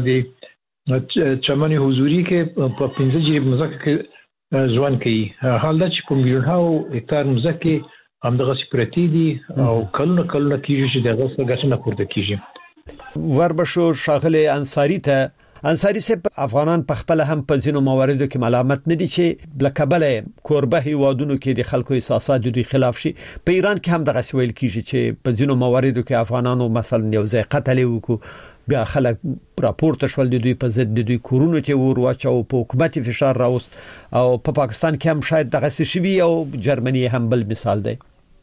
چمن حضوري کې په پنځه جریب مزک کې ځوان کوي. حال دا چې په میلیونونو هکتار مزکه همدغه سپرتی دي او کلونه کلونه کیږي چې دغه څه ګټنه پورته کیږي. وربشو شاغله انصاری ته انصاری سه افغانان په خپل هم په ځینو مواردو کې ملامت نه دي چې بلکبله کوربه هیوادونو کې د خلکو احساسات دوی خلاف شي. په ایران کې هم دغه ویل کیږي چې په ځینو مواردو کې افغانانو مثلا یو ځای قتل وکړو، بیا خلک راپورته شول د دوی په ضد د دوی کورونو ته ور واچو، په حکومت فشار راوست او په پا پاکستان کې هم شاید دغه شی او جرمني هم بل مثال دی.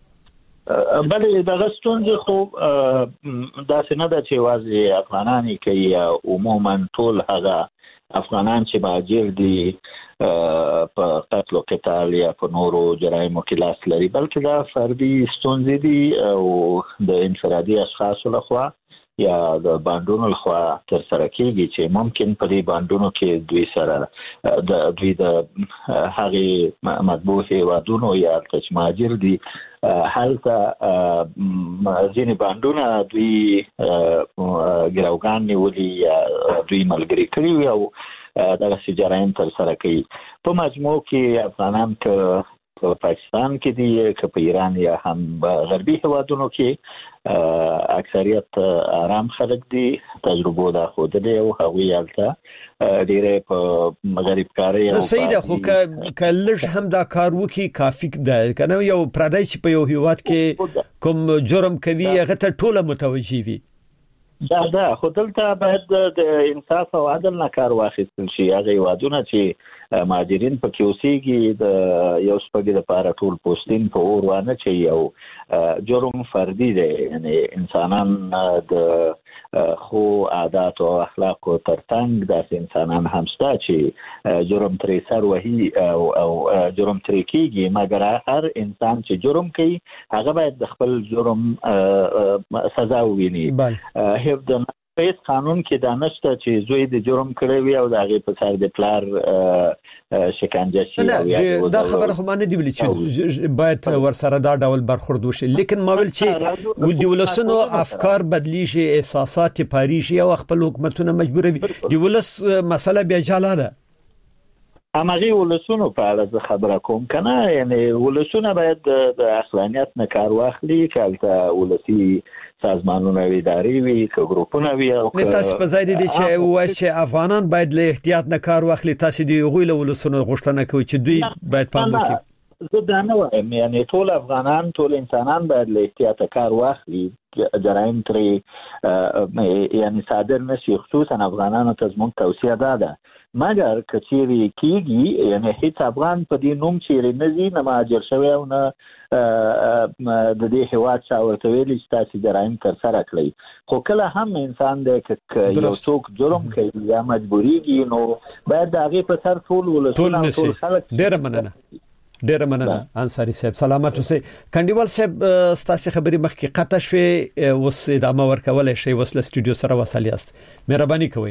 بلې دغه ستونزې خو داسې نه ده چې یوازې افغانان کوي، عموما ټول هغه افغانان چې مهاجر دي په قتل او قتال یا په نورو جرایمو کې لاس لري، بلکې دا فردي ستونزې دي او د انفرادي اشخاصو لخوا یا د باندونو لخوا تر سره کیږي چې ممکن په دې باندونو کې دوی سره د دوی د هغه مطبوع هیوادونو یا مهاجر دي حالته ځینې باندونه دوی ګراوګان نیولي یا دوی ملګري کړي او دغه جرایم تر سره کوي. په مجموع کې افغانان که په پاکستان کې دي که په ایران یا هم غربي هیوادونو کې اکثریت آرام خلک دي، تجربه دا خوده او هغوی حالته ډیره په غریب کاری او سیده خو کلش هم دا کار وکي کافی ده کنه. یو پردای چې په یو هیواد کې کوم جرم کوي هغه ته ټوله متوجي وي. دا دا خو دلته باید د انصاف او عدل نه کار واخیستل شي. هغه هیوادونه چې مهاجرین پکې اوسېږي د یو سپږې لپاره ټول پوستین په اور وانه چې یو جرم فردي دی، یعنی انسانان د خو عادات او اخلاق او ترڅنګ داسې انسانان هم شته چې جرم ترې سر وهي او او جرم ترې کیږي، مګر هر انسان چې جرم کوي هغه باید د خپل جرم سزا وویني. هیڅ د هیڅ قانون کې دا نشته چې زوی د جرم کړی وي او د هغې په سر د پلار شکنجه شي. دا خبره خو ما نه دی ویلي چې باید ورسره دا ډول برخورد وشي، لیکن ما ویل چې د ولسونو افکار بدلیږي، احساسات پاریږي او خپل حکومتونه مجبوروي. د ولس مسله بیا جلا ده. همغه ولسونو په اړه زه خبره کوم کنه، یعنی ولسونه باید د عقلانیت نه کار واخلي، کله ولسی سازمانونه وی اداري وی که ګروپونه وی او نه تاسو په ځای دي چې وایي چې افغانان باید له احتیاط نه کار واخلي. تاسو دی غوی له ولسونو غوښتنه کوي چې دوی باید پام وکړي. زه دا نه وایم، یعنی ټول افغانان ټول انسانان باید له احتیاط کار واخلي، جرایم ترې یعنی صادر نشي. خصوصا افغانانو ته زموږ توصیه ده مګر کچېری کیږي، یعنی هیڅ افغان په دې نوم چیرې نه زی نه مهاجر شوی او نه د دې هیواد چا ورته ویلي چې تاسو جرایم تر سره کړئ. خو کله هم انسان دی که یو څوک جرم کوي یا مجبوریږي نو باید د هغې په سر ټول ولسونه ټول خلک. ډېره مننه ډېره مننه انصاری صاحب، سلامت اوسئ. کنډیوال صاحب ستاسو خبرې مخکې قطع شوې، اوس ادامه ورکولای شئ، اوس له سټوډیو سره وصل یاست، مهرباني کوئ.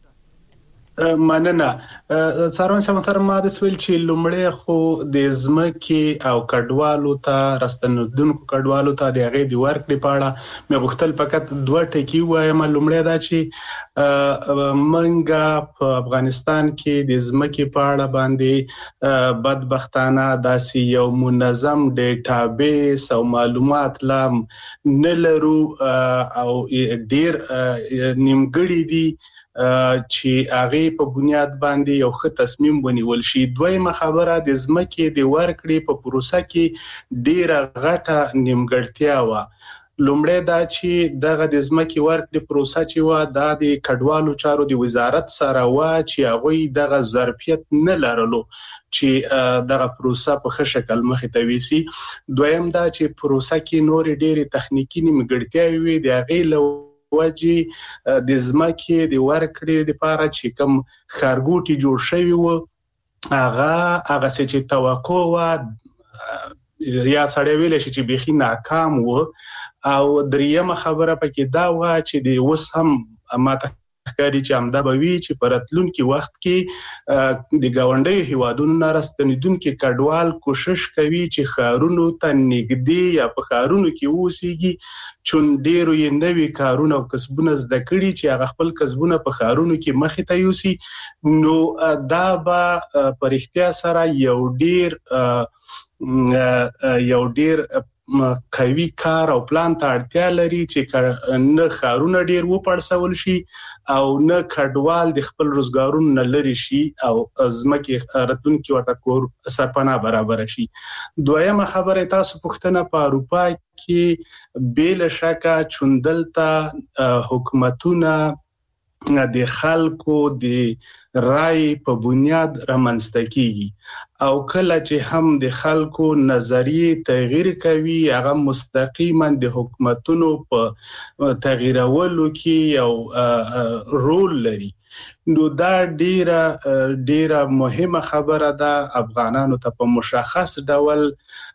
مننه. څارون سم تر ما د سویل چې لومړی خو د ځمکې او کډوالو ته راستنودونکو کډوالو ته د هغې د ورکړې په اړه مې غوښتل فقط دوه ټکي ووایم. لومړی دا چې منګه په افغانستان کې د ځمکې په اړه باندې بدبختانه داسې یو منظم ډیټابیس او معلومات لا نه لرو او ډیر نیمګړي دي چې هغه په بنیاد باندې یو ښه تصمیم ونیول شي. دویمه خبره د ځمکې د ورکړې په پروسه کې ډیره غټه نیمګړتیا و. لومړی دا چې دغه د ځمکې ورکړې پروسه چې و دا د کډوالو چارو د وزارت سره و چې هغه دغه ظرفیت نه لرلو چې دغه پروسه په ښه شکل مخې ته ویسي. دویم دا چې پروسه کې نور ډېری تخنیکی نیمګړتیاوې وي د هغې له وجې د ځمکې د ورکړې لپاره چې کوم ښارګوټي جوړ شوي و هغه هغه چې توقع و یا سړی ویل شي چې بيخي ناکام وو. او دریمه خبره پکې دا و چې د اوس هم ماته ښکاري چې همدا به وي چې په راتلونکي وخت کې د ګاونډیو هیوادونو نه راستنیدونکي کډوال کوشش کوي چې ښارونو ته نږدې یا په ښارونو کې اوسېږي چون ډېرو یې نوي کارونه او کسبونه زده کړي چې هغه خپل کسبونه په ښارونو کې مخې ته یوسي. نو دا به په رښتیا سره یو ډېر یو ډېر قوي کار او پلان ته اړتیا لري چې نه ښارونه ډېر وپړسول شي او نه کډوال د خپل روزګارونو نه لري شي او ځمکې راتلونکي ورته کور سرپناه برابر شي. دویمه خبره تاسو پوښتنه په اروپا کې بل شکه چوندلته حکومتونه د خلکو د رای په بنیاد رامنځته کیږي او کله چې هم د خلکو نظریه تغییر کوي هغه مستقیما د حکومتونو په تغییرولو کې یو رول لري. نو دا ډیره ډیره مهمه خبره ده افغانانو ته په مشخص ډول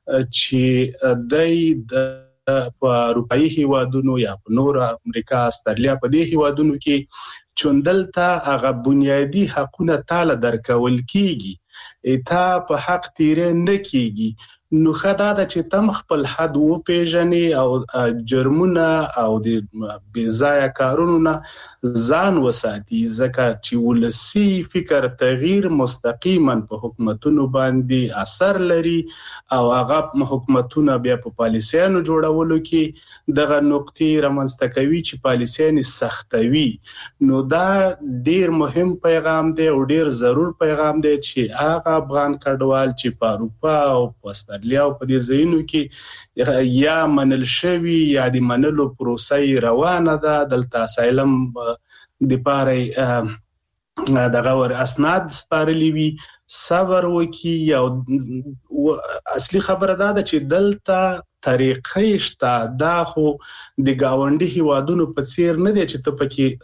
چې د په اروپאי هیوادونو یا په نور امریکا استرالیا په دې هیوادونو کې چوندلته هغه بنیادی حقونه تعالی درکول کیږي تا په حق تیرې نه کیږي. نو خدا دا چې تم خپل حد و پیژنې او جرمونه او د بې کارونو نه ځان وساتي ځکه چې ولسی فکر تغییر مستقیما په حکومتونو باندې اثر لري او هغه حکومتونه بیا په پالیسیانو جوړولو کې دغه نقطې رامنځته کوي چې پالیسیان سختوي. نو دا ډیر مهم پیغام دی او ډیر ضرور پیغام دی چې هغه افغان کډوال چې په اروپا او په استرالیا او په دې ځایونو کې یا منل شوی یا د منلو پروسه روانه ده دلته اسایلم د پاره دغه ور اسناد سپارلی وی صبر وکي او اصلي خبره ده چې دلته طریقې شته دا خو د گاونډي هیوادونو په څیر نه دي چې ته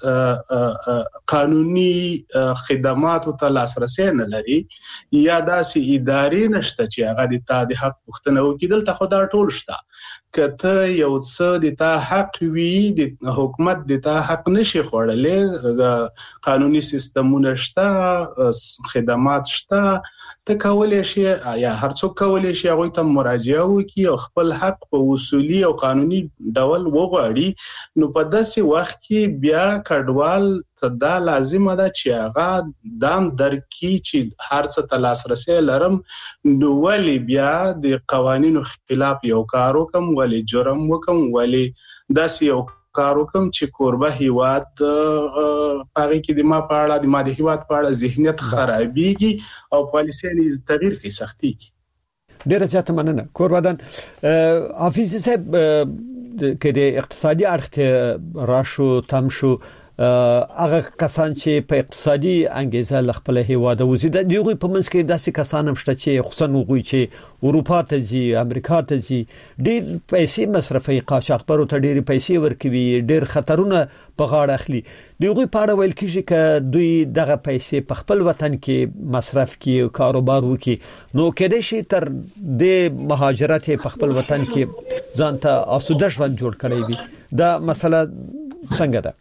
پکې قانوني خدمات ته لاسرسي نه لري یا داسې ادارې نشته چې هغه د تا د حق پوښتنه وکړي. دلته خو دا ټول شته. کته یو څه د تا حق وی د حکومت د تا حق نشي خوړلې قانوني سیستمونه شته خدمات شته ته کولای شي یا هر څوک کولای شي هغه ته مراجعه وکړي او خپل حق په اصولي او قانوني ډول وغواړي. نو په داسې وخت کې بیا کډوال ته دا لازمه ده چې هغه دام درکې چې هر څه ته لاسرسي لرم نو ولی بیا د قوانینو خلاف یو کار وکم ولی جرم وکم ولی داسې یو کار وکم چې کوربه هیواد هغه کې د ما په اړه د ما د هیواد په اړه ذهنیت خرابېږي او پالیسي تغییر کې سختي کی. ډیره زیاته مننه کوربدان. حافظ صاحب کې د اقتصادي اړخ راشو تم شو هغه کسان چې په اقتصادي انګیزه ل خپل هیواد وزید دیغه په منځ کې داسې کسان هم شته چې خصوصا وګوي چې اروپا ته ځي امریکا ته ځي ډېر پیسې مصرفي قاچاقبرو ته ډېر پیسې ورکوي ډېر خطرونه په غاړه اخلي. دیغه په اړه ویل کیږي چې دوی دغه پیسې په خپل وطن کې مصرف کوي او کاروبار وکړي نو کېدای شي تر د مهاجرت په خپل وطن کې ځان ته آسوده ژوند جوړ کړي وي. دا مسله څنګه ده؟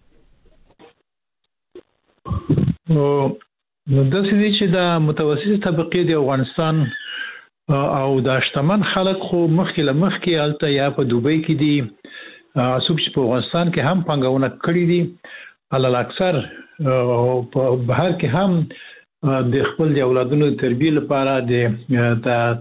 نو نو د سې چې د متوسطه طبقه د افغانستان او د شتمن خلک خو مخکې لمخکې الته یا په دوبۍ کې دي څوک چې په افغانستان کې هم پنګونه کړې دي علل اکثر په بهر کې هم د خپل د اولادونو تربیه لپاره د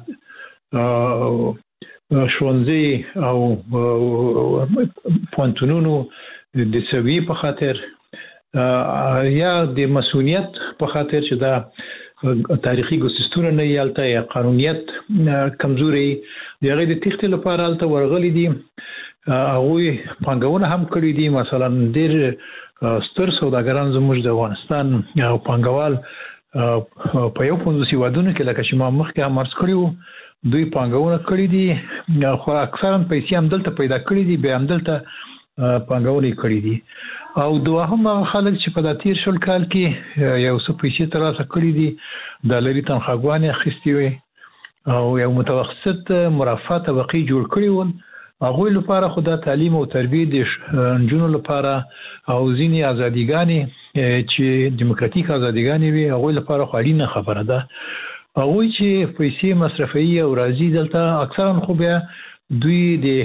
ښوونځي او پوهنتونونو د سوي په خاطر یا د مسؤلیت په خاطر چې دا تاریخي ګوسستونه نه یالته یا قانونیت کمزوري دی هغه د تخت لپاره الته ورغلي دي هغه پنګونه هم کړی دي. مثلا ډېر ستر سوداګران زموږ د افغانستان او پنګوال په یو پنځوس هیوادونو کې لکه چې ما مخکې هم عرض کړی دوی پنګونه کړی دي، خو اکثرا پیسې هم دلته پیدا کړی دي، به هم دلته پنګونه کړی دي. او دوهم خلک چې په د تیر شل کال کې یو څه پیسې ترلاسه کړی دي، د لري تنخواګانې اخیستې وي او یو متوسط مرفه طبقه جوړ کړی ول. هغه لپاره خو د تعلیم او تربیه د نجونو لپاره او ځینې ازاديګانې چې دیموکراتیک ازاديګانې وي، هغه لپاره خو اړینه خبره ده. هغه چې پیسې مصرفي او راځي دلته اکثرا خو بیا دوی د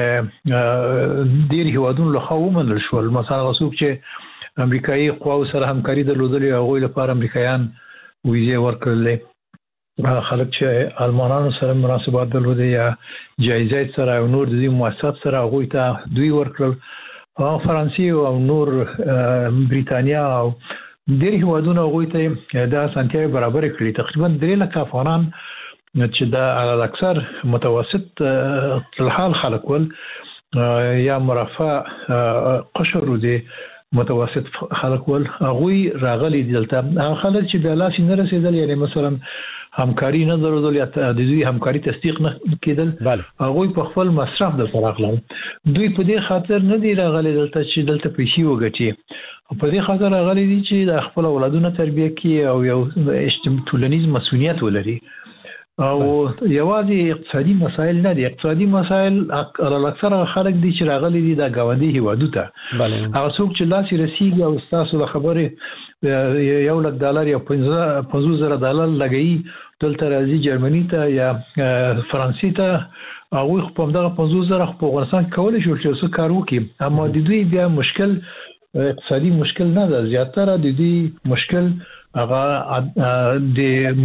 ډېر هیوادونو له خوا ومنل شول. مثلا څوک چې امریکایي قواو سره همکاري درلودلې، هغه لپاره امریکایان ویزه ورکړلې. خلک چې المانانو سره مناسبات درلودې یا جایزې سره او نور د دې مؤسسات سره هغه ته دوی ورکړل. او فرانسې او نور بریتانیا او ډېر هیوادونه هغه ته د اسانتیاوي برابر کړې. تقریبا درې لک افغانان چې دا اکثر متوسط الحال خلک ول یا مرفه قشر دي متوسط خلک ول، هغه راغلي دلته. خلک چې بیا لاس نه رسیدل، یعنی مثلا همکاري نه درلودل یا د دوی همکاري تصدیق نه کېدل، هغه په خپل مصرف د فراغلل. دوی په دې خاطر نه دی راغلي دلته چې دلته پیسې وګټي، په دې خاطر راغلي دي چې د خپل اولادونو تربیه کوي او یو اجتماعي ټولنیز مسؤلیت ولري. او یوازې اقتصادي مسایل نه دي، اقتصادي مسایل اکثر خلک دي چې راغلي دي د گاونډي هیوادو ته. هغه څوک چې لاس رسیږي او تاسو له خبره یو لک ډالر یا پنځوس زره ډالر لګي دلته راځي جرمني ته یا فرانسې ته، هغه په دغه پنځوس زره په افغانستان کولای شي چې څه کار وکړي. اما د دوی بیا مشکل اقتصادي مشکل نه ده، زیاتره د دوی مشکل هغه د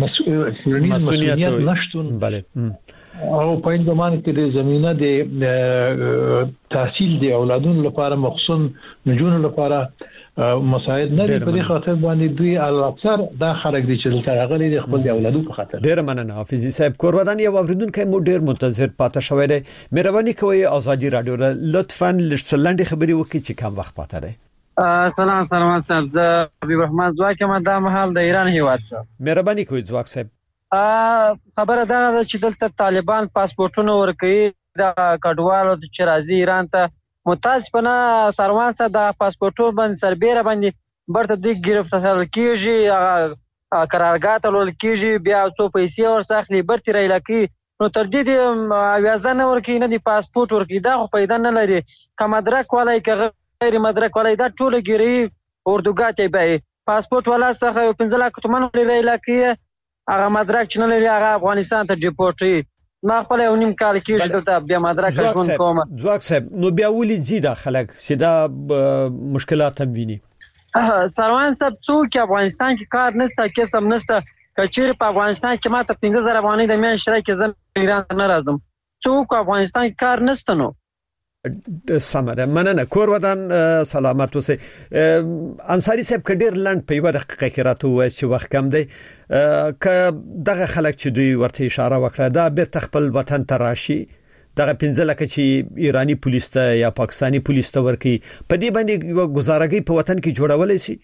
مسؤلیت نشټون بله او په این زمان کې د زمينه د تحصیل د اولادونو لپاره مخصوص نجونو لپاره مساعد نه لري. په دې خاطر باندې دوی اکثر دا خلک دي چې دلته راغلي دي خپل د اولادو په خاطر. ډیر مننه حافظي صاحب. کورودان یو اوریدونکو مو ډیر منتظر پاتې شوی دی. مهرباني کوئ ازادي رادیو لطفاً لږ خبري وکړئ چې کم وخت پاتې دی. سلام سلام صاحب، زه حبیب رحمان زواک یم د محل د ایران هیواد څخه. مهرباني کوئ زواک صاحب. خبره ده چې دلته طالبان پاسپورتونه ورکوي د کډوالو چې راځي ایران ته. متاسفانه سروان صاحب د پاسپورتونو باندې سربېره باندې برته دوی گرفتار کیږي، قرارګاه ته لول کیږي، بیا څو پیسې ورساخلي برته رایل کی. نو تر دې اوازه نه ورکوي نه دی پاسپورت ورکوي، دا خو پیدا نه لري. که مدرک ولای که غیر مدرک ولای دا ټول ګری اردوګاته به پاسپورت ولا څخه پنځه لک تومن رایل کی، هغه مدرک چې نه لري هغه افغانستان ته ډیپورټي. ما خپل یو نیم کال کې دلته بیا مدرک ژوند کوم. ځواک صاحب نو بیا ولې زیاده خلک چې دا مشکلات هم ویني؟ سروان صاحب څوک افغانستان کې کار نشته، کسب نشته. کچیر په افغانستان کې ماته پنځه زره افغانۍ د میاشتې راکې زم ایران ته نه راځم. څوک افغانستان کې کار نشته. نو سمره مننه. کور ودان سلامت اوسئ. انصاری صاحب کډیر لند په یو دقیقه کې راته وایي چې وخت کم دی. که دغه خلک چې دوی ورته اشاره وکړه دا بیرته خپل وطن ته راشي، دغه پنځه لکه چې ایرانی پولیس ته یا پاکستانی پولیس ته ورکی، په دې باندې یو گزارګي په وطن کې جوړولای شي؟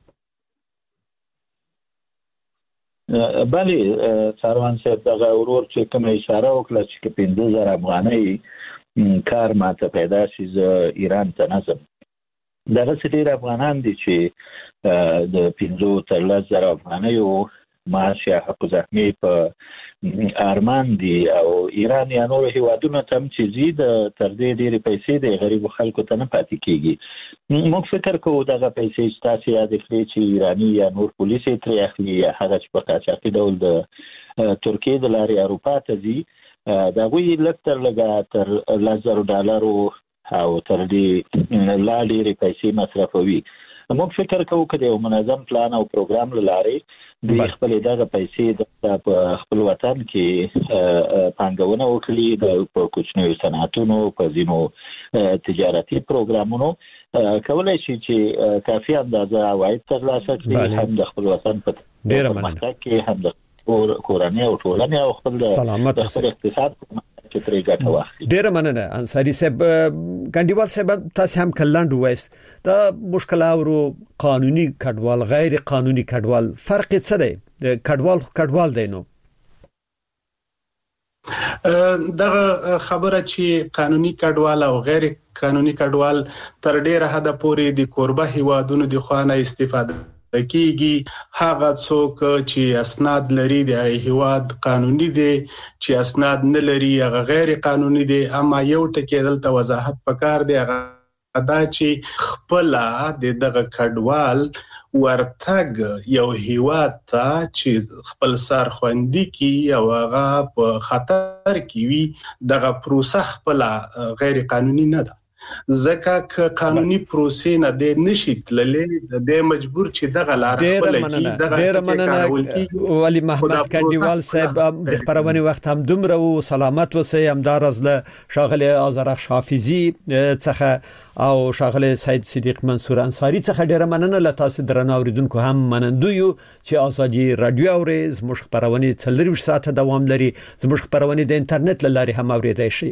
بله سروان صاحب دغه ورور چې کوم اشاره وکړه چې پنځه زره افغانۍ کار ماته پیدا شي زه ایران ته نه ځم. دغه ډېر افغانان دي چې د پنځو تر لس زره افغانیو معاش یا حق زحمي په ارمان دي او ایران یا نور هیوادونه تم چې زید تر دې ډېرې پیسې د غریبو خلکو ته نه پاتې کیږي. موږ فکر کوو دغه پیسې چې تاسو یاد کړئ چې ایرانی یا نور پولیس یې ترې اخلي یا هغه چې په قاچاقي ډول د ترکیې د لارې اروپا ته ځي، د هغوی لږ تر لږه تر لس زرو ډالرو او تر دې لا ډېرې پیسې مصرفوي. موږ فکر کوو که د یو منظم پلان او پروګرام له لارې د خپلې دغه پیسې د په خپل وطن کې پانګونه وکړي، د په کوچنیو صنعتونو په ځینو تجارتي پروګرامونو کولی شي چې کافي اندازه عواید ترلاسه کړي، هم د خپل وطن په پرمختګ کې هم د کورنۍ او ټولنې او خپل د خپل اقتصاد چې ترې ګټه واخلي. ډیر مننه انصاری صاحب. ګنډیوال صاحب تاسو هم کلاند وایست دا مشکل اورو قانوني کډوال غیر قانوني کډوال فرق څه دی؟ کډوال کډوال دی نو دغه خبره چې قانوني کډوال او غیر قانوني کډوال تر ډیره حد پورې د کوربه هیوادونو د خوانه استفاده کیږي. هغه څوک چې اسناد لري د هیواد قانوني دي، چې اسناد نه لري هغه غیر قانوني دي. اما یو ټکی دلته وضاحت پکار دی، هغه دا چې خپل د دغه کډوال ورتګ یو هیواد ته چې خپل سر خوندي کی او هغه په خطر کې وي، دغه پروسه خپل غیر قانوني نه ده. ځکه قانوني پروسې نه د نشیت للې د مجبور چې دغه لار خپل کی دغه ډیر مننه ولی محمد کندیوال صاحب د خبرونه وخت هم دومره او سلامت وسه همدار از له شاغله آذرخ حافظي څخه او شاغله سید صدیق منصور انصاری څخه ډیر مننه له تاسو درنه اوریدونکو هم منندو یو چې ازادي رادیو اورز مش خبرونه څلور ساعت دوام لري. زموږ خبرونه د انټرنیټ لاري هم اوریدای شي.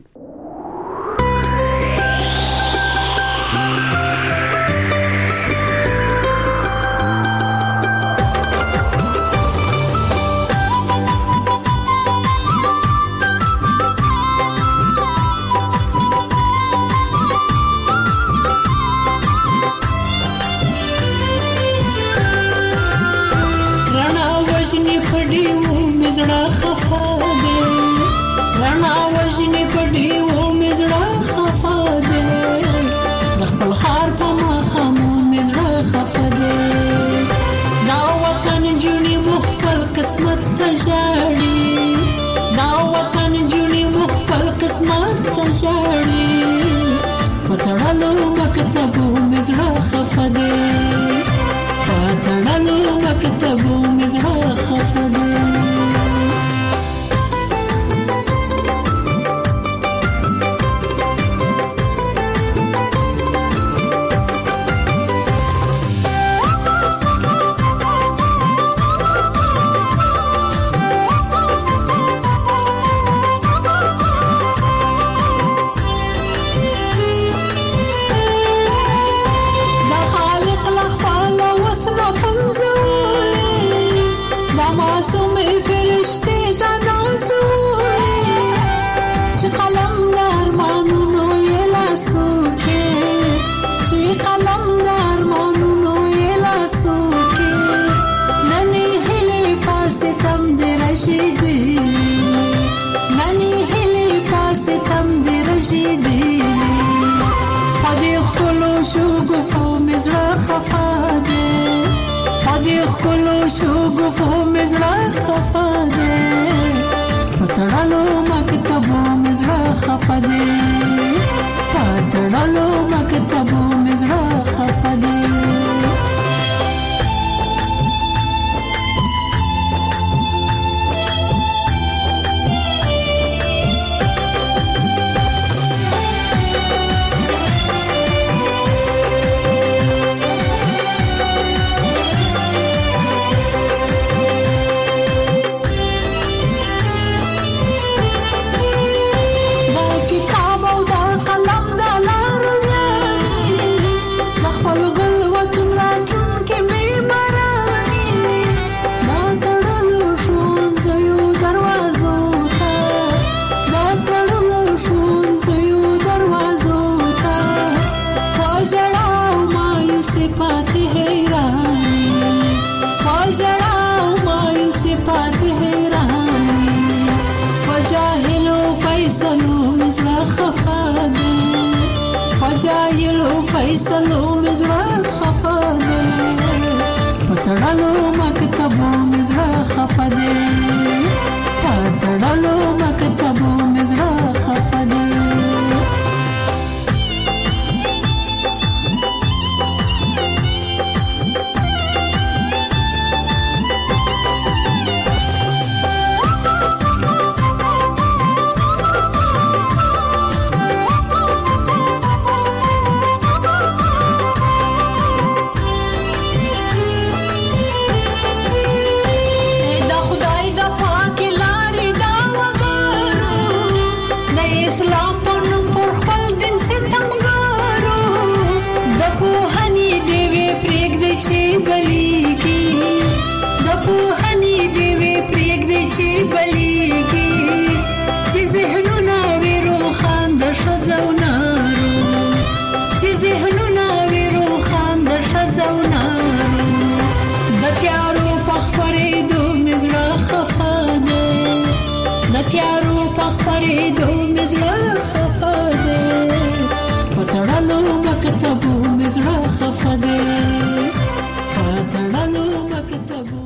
قسمت تجاري دا وطن جوني مخبل قسمت تجاري پتړلو مکتبو مزړه خفده پتړلو مکتبو مزړه خفده. پتړلو مکتبو مزړه خفده پتړلو مکتبو مزړه خفده. جايلو فيصلو مزرع خفاده پتړلو مکتبو مزرع خفاده پتړلو مکتبو مزرع خفاده. دا خدای ستمګارو د پوهنې ډېوې پرېږدي چې بلیږي د پوهنې ډېوې پرېږدي چې بلیږي چې ذهنونه وي روښان د ښځو نارو چې ذهنونه وي روښان د ښځو نارو د تیارو په خپرېدو مې زړه خفه دی د تیارو په خپرېدو مې زړه خفه دی په تړلو مکتبو مې زړه خفه دی په تړلو مکتبو